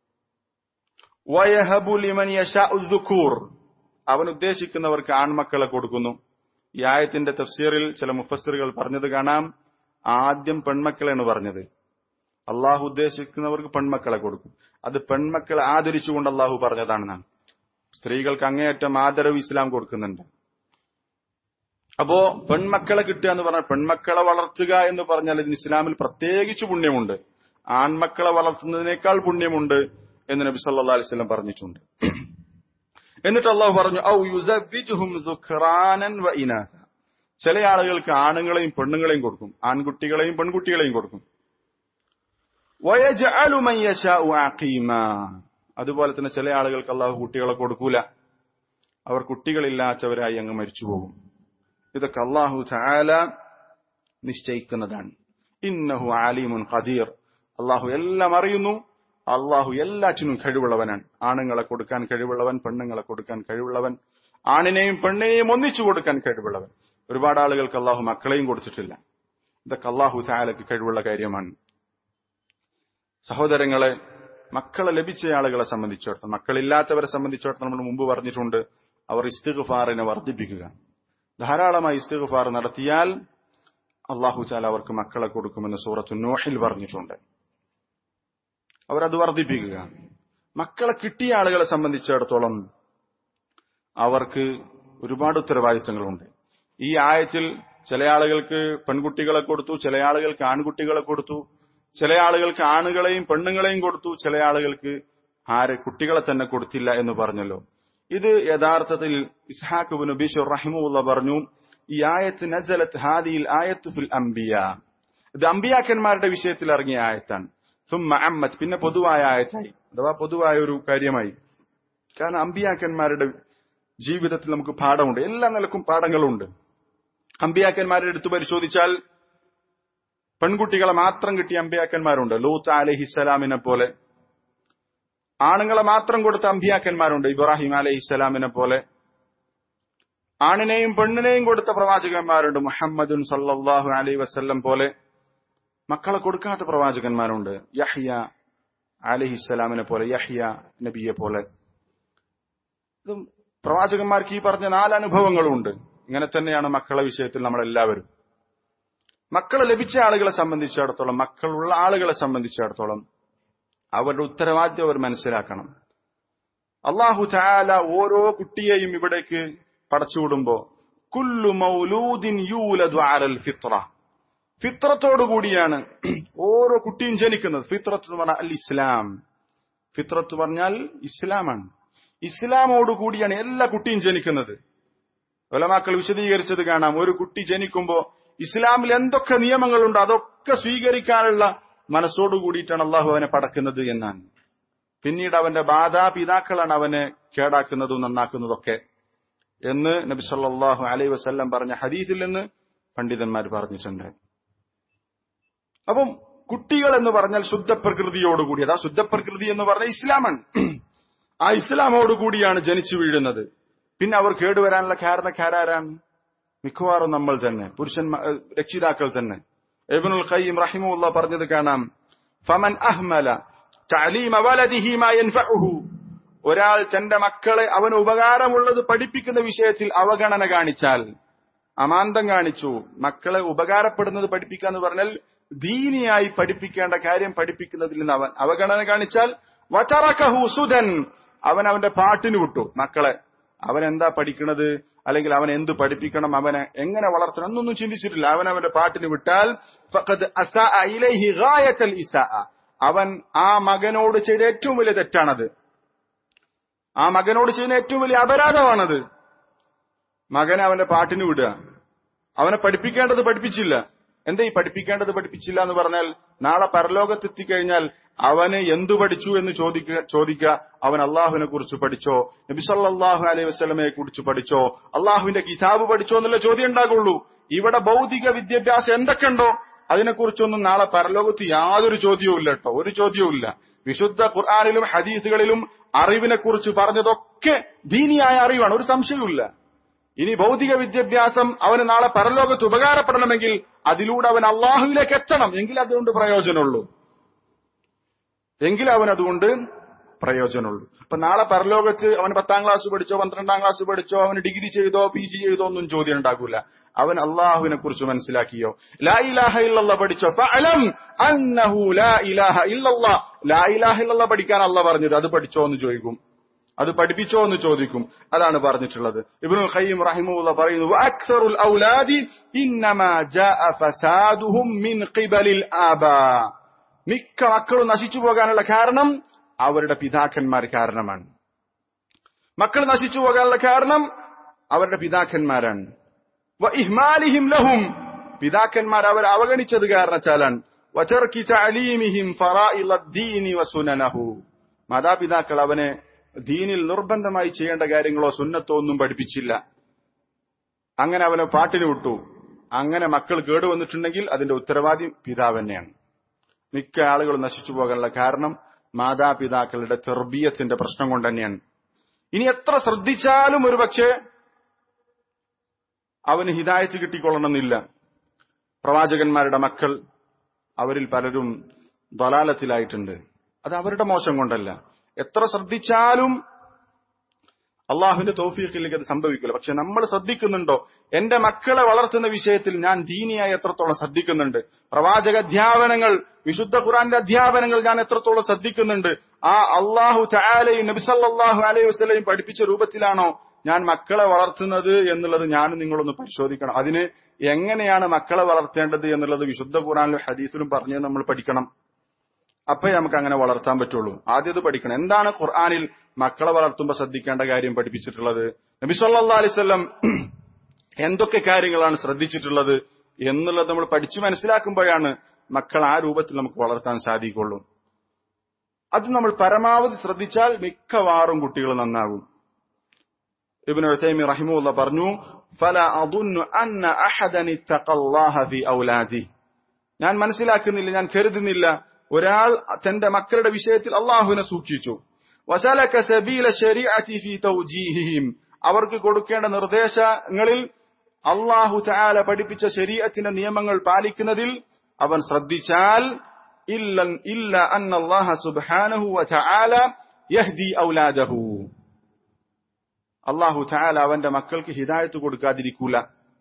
വയഹബു ലിമൻ യശാഉ ദുകൂർ, അവൻ ഉദ്ദേശിക്കുന്നവർക്ക് ആൺമക്കളെ കൊടുക്കുന്നു. ഈ ആയത്തിന്റെ തഫ്സീറിൽ ചില മുഫസ്സിറുകൾ പറഞ്ഞത് കാണാം, ആദ്യം പെൺമക്കളെയാണ് പറഞ്ഞത്. അള്ളാഹു ഉദ്ദേശിക്കുന്നവർക്ക് പെൺമക്കളെ കൊടുക്കും. അത് പെൺമക്കളെ ആദരിച്ചുകൊണ്ട് അള്ളാഹു പറഞ്ഞതാണെന്നാണ്. സ്ത്രീകൾക്ക് അങ്ങേയറ്റം ആദരവ് ഇസ്ലാം കൊടുക്കുന്നുണ്ട്. അപ്പോ പെൺമക്കളെ കിട്ടുക എന്ന് പറഞ്ഞാൽ, പെൺമക്കളെ വളർത്തുക എന്ന് പറഞ്ഞാൽ ഇതിന് ഇസ്ലാമിൽ പ്രത്യേകിച്ച് പുണ്യമുണ്ട്. ആൺമക്കളെ വളർത്തുന്നതിനേക്കാൾ പുണ്യമുണ്ട് എന്ന് നബി സല്ലല്ലാഹു അലൈഹി വസല്ലം പറഞ്ഞിട്ടുണ്ട്. എന്നിട്ട് അള്ളാഹു പറഞ്ഞു, ഔ യുസവ്വിജുഹും ദുഖ്റാനൻ വ ഇനാഥ, ചില ആളുകൾക്ക് ആണുങ്ങളെയും പെണ്ണുങ്ങളെയും കൊടുക്കും, ആൺകുട്ടികളെയും പെൺകുട്ടികളെയും കൊടുക്കും. വയജ്അലു മൻ യശാഉ അഖീമാ, അതുപോലെ തന്നെ ചില ആളുകൾക്ക് അള്ളാഹു കുട്ടികളെ കൊടുക്കൂല, അവർ കുട്ടികളില്ലാത്തവരായി അങ്ങ് മരിച്ചുപോകും. ഇതൊക്കെ അല്ലാഹു തആല നിശ്ചയിക്കുന്നതാണ്. ഇന്നഹു അലീമുൻ ഖദീർ, അല്ലാഹു എല്ലാം അറിയുന്നു, അല്ലാഹു എല്ലാറ്റിനും കഴിവുള്ളവനാണ്. ആണുങ്ങളെ കൊടുക്കാൻ കഴിവുള്ളവൻ, പെണ്ണുങ്ങളെ കൊടുക്കാൻ കഴിവുള്ളവൻ, ആണിനെയും പെണ്ണിനെയും ഒന്നിച്ചു കൊടുക്കാൻ കഴിവുള്ളവൻ. ഒരുപാട് ആളുകൾക്ക് അല്ലാഹു മക്കളെയും കൊടുത്തിട്ടില്ല. ഇതൊക്കെ അല്ലാഹു തആലക്ക് കഴിവുള്ള കാര്യമാണ്. സഹോദരങ്ങളെ, മക്കളെ ലഭിച്ച ആളുകളെ സംബന്ധിച്ചിടത്തോളം, മക്കളില്ലാത്തവരെ സംബന്ധിച്ചിടത്തോളം നമ്മൾ മുമ്പ് പറഞ്ഞിട്ടുണ്ട്, അവർ ഇസ്തിഗ്ഫാറിനെ വർദ്ധിപ്പിക്കുക. ധാരാളമായി ഇസ്തിഗ്ഫാർ നടത്തിയാൽ അല്ലാഹു തആല അവർക്ക് മക്കളെ കൊടുക്കുമെന്ന് സൂറത്തു നൂഹിൽ പറഞ്ഞിട്ടുണ്ട്. അവരത് വർദ്ധിപ്പിക്കുക. മക്കളെ കിട്ടിയ ആളുകളെ സംബന്ധിച്ചിടത്തോളം അവർക്ക് ഒരുപാട് ഉത്തരവാദിത്തങ്ങളുണ്ട്. ഈ ആയത്തിൽ ചില ആളുകൾക്ക് പെൺകുട്ടികളെ കൊടുത്തു, ചില ആളുകൾക്ക് ആൺകുട്ടികളെ കൊടുത്തു, ചില ആളുകൾക്ക് ആണുങ്ങളെയും പെണ്ണുങ്ങളെയും കൊടുത്തു, ചില ആളുകൾക്ക് ആരെ കുട്ടികളെ തന്നെ കൊടുത്തില്ല എന്ന് പറഞ്ഞല്ലോ. ഇത് യഥാർത്ഥത്തിൽ ഇസ്ഹാഖ് ഇബ്നു ബിശ്ർ റഹിമഹുല്ലാ പറഞ്ഞു, ഈ ആയത്ത് നസലത്ത് ഹാദിഹിൽ ആയത്തു ഫിൽ അംബിയാ, ഇത് അമ്പിയാക്കന്മാരുടെ വിഷയത്തിൽ ഇറങ്ങിയ ആയത്താണ്. സുമ്മ അമ്മത്ത്, പിന്നെ പൊതുവായ ആയത്തായി, അഥവാ പൊതുവായ ഒരു കാര്യമായി. കാരണം അമ്പിയാക്കന്മാരുടെ ജീവിതത്തിൽ നമുക്ക് പാഠമുണ്ട്, എല്ലാ നിലക്കും പാഠങ്ങളുണ്ട്. അമ്പിയാക്കന്മാരുടെ അടുത്ത് പരിശോധിച്ചാൽ പെൺകുട്ടികളെ മാത്രം കിട്ടിയ അമ്പിയാക്കന്മാരുണ്ട്, ലൂത്ത് അലൈഹിസ്സലാമിനെ പോലെ. ആണുങ്ങളെ മാത്രം കൊടുത്ത അമ്പിയാക്കന്മാരുണ്ട്, ഇബ്രാഹിം അലൈഹിസ്സലാമിനെ പോലെ. ആണിനെയും പെണ്ണിനെയും കൊടുത്ത പ്രവാചകന്മാരുണ്ട്, മുഹമ്മദുൻ സല്ലല്ലാഹു അലൈഹി വസല്ലം പോലെ. മക്കളെ കൊടുക്കാത്ത പ്രവാചകന്മാരുണ്ട്, യഹ്യ അലൈഹിസ്സലാമിനെ പോലെ, യഹ്യ നബിയെ പോലെ. ഇതും പ്രവാചകന്മാർക്ക് ഈ പറഞ്ഞ നാല് അനുഭവങ്ങളുണ്ട്. ഇങ്ങനെ തന്നെയാണ് മക്കളെ വിഷയത്തിൽ നമ്മളെല്ലാവരും. മക്കളെ ലഭിച്ച ആളുകളെ സംബന്ധിച്ചിടത്തോളം, മക്കളുള്ള ആളുകളെ സംബന്ധിച്ചിടത്തോളം അവരുടെ ഉത്തരവാദിത്വം അവർ മനസ്സിലാക്കണം. അല്ലാഹു തആല ഓരോ കുട്ടിയെയും ഇവിടേക്ക് പടച്ചുവിടുമ്പോ കുല്ലു മൗലൂദിൻ യൂലദു അലൽ ഫിത്ര, ഫിത്രത്തോടുകൂടിയാണ് ഓരോ കുട്ടിയും ജനിക്കുന്നത്. ഫിത്രത്ത് എന്ന് പറഞ്ഞാൽ അൽ ഇസ്ലാം, ഫിത്രത്ത് പറഞ്ഞാൽ ഇസ്ലാമാണ്. ഇസ്ലാമോടുകൂടിയാണ് എല്ലാ കുട്ടിയും ജനിക്കുന്നത്. ഉലമാക്കൾ വിശദീകരിച്ചത് കാണാം, ഒരു കുട്ടി ജനിക്കുമ്പോ ഇസ്ലാമിൽ എന്തൊക്കെ നിയമങ്ങളുണ്ടോ അതൊക്കെ സ്വീകരിക്കാനുള്ള മനസ്സോടു കൂടിയിട്ടാണ് അള്ളാഹു അവനെ പടക്കുന്നത് എന്നാണ്. പിന്നീട് അവന്റെ മാതാപിതാക്കളാണ് അവനെ കേടാക്കുന്നതും നന്നാക്കുന്നതൊക്കെ എന്ന് നബി സല്ലല്ലാഹു അലൈഹി വസല്ലം പറഞ്ഞ ഹദീസിൽ നിന്ന് പണ്ഡിതന്മാർ പറഞ്ഞിട്ടുണ്ട്. അപ്പം കുട്ടികൾ എന്ന് പറഞ്ഞാൽ ശുദ്ധപ്രകൃതിയോടുകൂടി, അതാ ശുദ്ധപ്രകൃതി എന്ന് പറഞ്ഞാൽ ഇസ്ലാമാണ്. ആ ഇസ്ലാമോടുകൂടിയാണ് ജനിച്ചു വീഴുന്നത്. പിന്നെ അവർ കേടുവരാനുള്ള കാരണക്കാരാരാണ്? മിക്കവാറും നമ്മൾ തന്നെ, പുരുഷന്മാർ, രക്ഷിതാക്കൾ തന്നെ. ഇബ്നുൽ ഖയ്യിം റഹിമഹുല്ലാഹ് പറഞ്ഞത് കാണാം, ഫമൻ അഹ്മല തഅലീമ വലദിഹി മാ യൻഫഉഹു, ഒരാൾ തന്റെ മക്കളെ അവന് ഉപകാരമുള്ളത് പഠിപ്പിക്കുന്ന വിഷയത്തിൽ അവഗണന കാണിച്ചാൽ, അമാന്തം കാണിച്ചു, മക്കളെ ഉപകാരപ്പെടുന്നത് പഠിപ്പിക്കുക എന്ന് പറഞ്ഞാൽ ദീനിയായി പഠിപ്പിക്കേണ്ട കാര്യം പഠിപ്പിക്കുന്നതിൽ നിന്ന് അവൻ അവഗണന കാണിച്ചാൽ, വതറകഹു സുദൻ, അവൻ അവന്റെ പാട്ടിന് വിട്ടു മക്കളെ. അവൻ എന്താ പഠിക്കുന്നത്, അല്ലെങ്കിൽ അവൻ എന്ത് പഠിപ്പിക്കണം, അവനെ എങ്ങനെ വളർത്തണം എന്നൊന്നും ചിന്തിച്ചിട്ടില്ല, അവൻ അവന്റെ പാട്ടിന് വിട്ടാൽ ഫഖദ് അസാഅ ഇലൈഹി ഗായത്തുൽ ഇസാഅ, അവൻ ആ മകനോട് ചെയ്ത ഏറ്റവും വലിയ തെറ്റാണത്. ആ മകനോട് ചെയ്യുന്ന ഏറ്റവും വലിയ അപരാധമാണത്. മകനെ അവന്റെ പാട്ടിന് വിടുക, അവനെ പഠിപ്പിക്കേണ്ടത് പഠിപ്പിച്ചില്ല, എന്താ ഈ പഠിപ്പിക്കേണ്ടത് പഠിപ്പിച്ചില്ല എന്ന് പറഞ്ഞാൽ നാളെ പരലോകത്തെത്തിക്കഴിഞ്ഞാൽ അവന് എന്തു പഠിച്ചു എന്ന് ചോദിക്കുക ചോദിക്കുക അവൻ അള്ളാഹുവിനെ കുറിച്ച് പഠിച്ചോ, നബി സല്ലല്ലാഹു അലൈഹി വസല്ലമയെ കുറിച്ച് പഠിച്ചോ, അള്ളാഹുവിന്റെ കിതാബ് പഠിച്ചോ എന്നുള്ള ചോദ്യം ഉണ്ടാകുള്ളൂ. ഇവിടെ ഭൗതിക വിദ്യാഭ്യാസം എന്തൊക്കെ ഉണ്ടോ അതിനെക്കുറിച്ചൊന്നും നാളെ പരലോകത്ത് യാതൊരു ചോദ്യവും ഇല്ല കേട്ടോ, ഒരു ചോദ്യവും ഇല്ല. വിശുദ്ധ ഖുർആനിലും ഹദീസുകളിലും അറിവിനെ കുറിച്ച് പറഞ്ഞതൊക്കെ ദീനിയായ അറിവാണ്, ഒരു സംശയവുമില്ല. ഇനി ഭൗതിക വിദ്യാഭ്യാസം അവന് നാളെ പരലോകത്ത് ഉപകാരപ്പെടണമെങ്കിൽ അതിലൂടെ അവൻ അള്ളാഹുവിലേക്ക് എത്തണം, എങ്കിൽ അതുകൊണ്ട് പ്രയോജനമുള്ളൂ എങ്കിൽ അവൻ അതുകൊണ്ട് പ്രയോജനമുള്ളൂ. അപ്പൊ നാളെ പരലോകത്ത് അവൻ പത്താം ക്ലാസ് പഠിച്ചോ പന്ത്രണ്ടാം ക്ലാസ് പഠിച്ചോ അവന് ഡിഗ്രി ചെയ്തോ പി ജി ചെയ്തോ ഒന്നും ചോദ്യം ഉണ്ടാകൂല. അവൻ അള്ളാഹുവിനെ കുറിച്ച് മനസ്സിലാക്കിയോ, ലാ ഇലാഹ ഇല്ലല്ലാഹ് പഠിച്ചോ, ഫഅലം അന്നഹു ലാ ഇലാഹ ഇല്ലല്ലാഹ്, ലാ ഇലാഹ ഇല്ലല്ലാഹ് പഠിക്കാൻ അള്ളാഹ് പറഞ്ഞത് അത് പഠിച്ചോ എന്ന് ചോദിക്കും, അത് പഠിപ്പിച്ചോ എന്ന് ചോദിക്കും. അതാണ് പറഞ്ഞിട്ടുള്ളത്. ഇബ്നുൽ ഖയ്യിം റഹിമഹുല്ലാഹ് പറയുന്നു, വഅക്സറുൽ ഔലാദി ഇന്നമാ ജാഅ ഫസാദുഹും മിൻ ഖിബലിൽ ആബാ, മിക്ക മക്കളും നശിച്ചു പോകാനുള്ള കാരണം അവരുടെ പിതാക്കന്മാർ കാരണമാണ്. മക്കൾ നശിച്ചു പോകാനുള്ള കാരണം അവരുടെ പിതാക്കന്മാരാണ്. വഇഹ്മാലിഹിം ലഹും, പിതാക്കന്മാർ അവർ അവഗണിച്ചത് കാരണത്താലാണ്. വതർക്കി തഅലീമിഹിം ഫറായിദദ്ദീനി വസുനനഹു, മാതാപിതാക്കൾ അവനെ ദീനിൽ നിർബന്ധമായി ചെയ്യേണ്ട കാര്യങ്ങളോ സുന്നത്തോ ഒന്നും പഠിപ്പിച്ചില്ല, അങ്ങനെ അവനെ പാട്ടിന് വിട്ടു. അങ്ങനെ മക്കൾ കേടുവന്നിട്ടുണ്ടെങ്കിൽ അതിന്റെ ഉത്തരവാദി പിതാവ് തന്നെയാണ്. മിക്ക ആളുകൾ നശിച്ചു പോകാനുള്ള കാരണം മാതാപിതാക്കളുടെ തർബിയത്തിന്റെ പ്രശ്നം കൊണ്ട് തന്നെയാണ്. ഇനി എത്ര ശ്രദ്ധിച്ചാലും ഒരു പക്ഷേ അവന് ഹിദായത്ത് കിട്ടിക്കൊള്ളണമെന്നില്ല. പ്രവാചകന്മാരുടെ മക്കൾ അവരിൽ പലരും ദലാലത്തിലായിട്ടുണ്ട്. അത് അവരുടെ മോശം കൊണ്ടല്ല, എത്ര ശ്രദ്ധിച്ചാലും അള്ളാഹുവിന്റെ തൗഫീഖിലേക്ക് അത് സംഭവിക്കില്ല. പക്ഷെ നമ്മൾ ശ്രദ്ധിക്കുന്നുണ്ടോ? എന്റെ മക്കളെ വളർത്തുന്ന വിഷയത്തിൽ ഞാൻ ദീനിയായി എത്രത്തോളം ശ്രദ്ധിക്കുന്നുണ്ട്? പ്രവാചക അധ്യാപനങ്ങൾ, വിശുദ്ധ ഖുർആന്റെ അധ്യാപനങ്ങൾ ഞാൻ എത്രത്തോളം ശ്രദ്ധിക്കുന്നുണ്ട്? ആ അള്ളാഹു തആലയും നബി സല്ലല്ലാഹു അലൈഹി വസല്ലം പഠിപ്പിച്ച രൂപത്തിലാണോ ഞാൻ മക്കളെ വളർത്തുന്നത് എന്നുള്ളത് ഞാൻ നിങ്ങളൊന്ന് പരിശോധിക്കണം. അതിന് എങ്ങനെയാണ് മക്കളെ വളർത്തേണ്ടത് എന്നുള്ളത് വിശുദ്ധ ഖുർആനിലും ഹദീസിലും പറഞ്ഞ് നമ്മൾ പഠിക്കണം. അപ്പേ നമുക്ക് അങ്ങനെ വളർത്താൻ പറ്റുള്ളൂ. ആദ്യം അത് പഠിക്കണം. എന്താണ് ഖുർആനിൽ മക്കളെ വളർത്തുമ്പോൾ ശ്രദ്ധിക്കേണ്ട കാര്യം പഠിപ്പിച്ചിട്ടുള്ളത്? നബി സല്ലല്ലാഹു അലൈഹി വസല്ലം എന്തൊക്കെ കാര്യങ്ങളാണ് ശ്രദ്ധിച്ചിട്ടുള്ളത് എന്നുള്ളത് നമ്മൾ പഠിച്ചു മനസ്സിലാക്കുമ്പോഴാണ് മക്കൾ ആ രൂപത്തിൽ നമുക്ക് വളർത്താൻ സാധിക്കുള്ളൂ. അത് നമ്മൾ പരമാവധി ശ്രദ്ധിച്ചാൽ മിക്കവാറും കുട്ടികൾ നന്നാകും. ഇബ്നു ഉസൈമീൻ റഹിമഹുല്ലാഹ് പറഞ്ഞു, ഫലാ അദുന്നു അന്ന അഹദൻ ഇത്തഖല്ലാഹ ഫീ ഔലാദി, ഞാൻ മനസ്സിലാക്കുന്നില്ല, ഞാൻ കരുതുന്നില്ല ഒരാൾ തന്റെ മക്കളുടെ വിഷയത്തിൽ അള്ളാഹുവിനെ സൂക്ഷിച്ചു. വസലക സബീല ശരീഅതി ഫീ തൗജീഹിഹിം, അവർക്ക് കൊടുക്കേണ്ട നിർദ്ദേശങ്ങളിൽ അള്ളാഹു തആല പഠിപ്പിച്ച ശരീഅത്തിന്റെ നിയമങ്ങൾ പാലിക്കുന്നതിൽ അവൻ ശ്രദ്ധിച്ചാൽ ഇല്ല ഇല്ല അന്നല്ലാഹ സുബ്ഹാനഹു വതആല യഹ്ദി ഔലാദഹു, അള്ളാഹു തആല അവന്റെ മക്കൾക്ക് ഹിദായത്ത് കൊടുക്കാതിരിക്കൂല.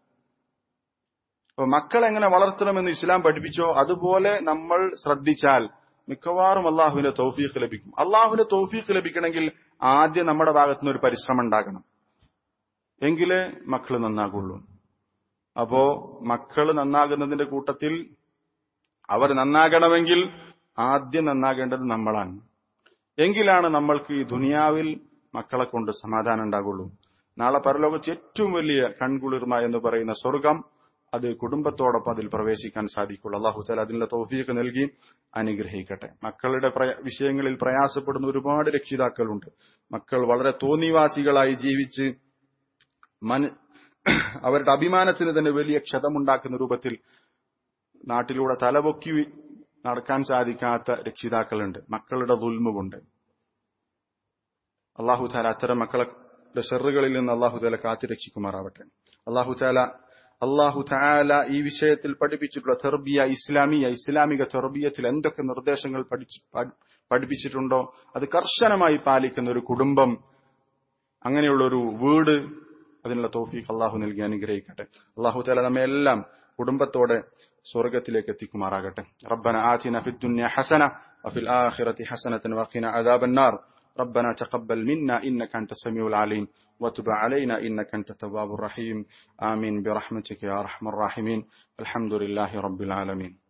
അപ്പൊ മക്കളെ എങ്ങനെ വളർത്തണമെന്ന് ഇസ്ലാം പഠിപ്പിച്ചോ അതുപോലെ നമ്മൾ ശ്രദ്ധിച്ചാൽ മിക്കവാറും അള്ളാഹുവിന്റെ തൗഫീഖ് ലഭിക്കും. അള്ളാഹുവിന്റെ തൗഫീഖ് ലഭിക്കണമെങ്കിൽ ആദ്യം നമ്മുടെ ഭാഗത്തുനിന്ന് ഒരു പരിശ്രമം ഉണ്ടാകണം, എങ്കിലേ മക്കൾ നന്നാകുള്ളൂ. അപ്പോ മക്കൾ നന്നാകുന്നതിന്റെ കൂട്ടത്തിൽ അവർ നന്നാകണമെങ്കിൽ ആദ്യം നന്നാകേണ്ടത് നമ്മളാണ്. എങ്കിലാണ് നമ്മൾക്ക് ഈ ദുനിയാവിൽ മക്കളെ കൊണ്ട് സമാധാനം ഉണ്ടാകുള്ളൂ. നാളെ പരലോകത്ത് ഏറ്റവും വലിയ കൺകുളിർമ എന്ന് പറയുന്ന സ്വർഗം, അത് കുടുംബത്തോടൊപ്പം അതിൽ പ്രവേശിക്കാൻ സാധിക്കുള്ളൂ. അല്ലാഹു തആല അതിനുള്ള തൗഫീഖ് നൽകി അനുഗ്രഹിക്കട്ടെ. മക്കളുടെ വിഷയങ്ങളിൽ പ്രയാസപ്പെടുന്ന ഒരുപാട് രക്ഷിതാക്കളുണ്ട്. മക്കൾ വളരെ തോന്നിവാസികളായി ജീവിച്ച് അവരുടെ അഭിമാനത്തിന് തന്നെ വലിയ ക്ഷതമുണ്ടാക്കുന്ന രൂപത്തിൽ നാട്ടിലൂടെ തലപൊക്കി നടക്കാൻ സാധിക്കാത്ത രക്ഷിതാക്കളുണ്ട്, മക്കളുടെ ദുൽമ കൊണ്ട്. അല്ലാഹു തആല അത്തരം മക്കളുടെ ഷർറുകളിൽ നിന്ന് അല്ലാഹു തആല കാത്തു രക്ഷിക്കുമാറാവട്ടെ. അല്ലാഹു തആല അല്ലാഹു തആല ഈ വിഷയത്തിൽ പഠിപ്പിച്ചിട്ടുള്ള തർബിയ ഇസ്ലാമിയ ഇസ്ലാമിക തർബിയത്തിൽ എന്തൊക്കെ നിർദ്ദേശങ്ങൾ പഠിപ്പിച്ചിട്ടുണ്ടോ അത് കർശനമായി പാലിക്കുന്ന ഒരു കുടുംബം, അങ്ങനെയുള്ള ഒരു വീട്, അതിനുള്ള തൗഫീഖ് അല്ലാഹു നൽകി അനുഗ്രഹിക്കട്ടെ. അല്ലാഹു തആല നമ്മെ എല്ലാം കുടുംബത്തോടെ സ്വർഗ്ഗത്തിലേക്ക് എത്തിക്കുമാറാകട്ടെ. റബ്ബന ആതിന ഫിദ് ദുനിയ ഹസന വഫിൽ ആഖിറതി ഹസനതൻ വഖിന അദാബന്നാർ. ربنا تقبل منا إنك أنت السميع العليم وتب علينا إنك أنت التواب الرحيم. آمين برحمتك يا أرحم الراحمين. الحمد لله رب العالمين.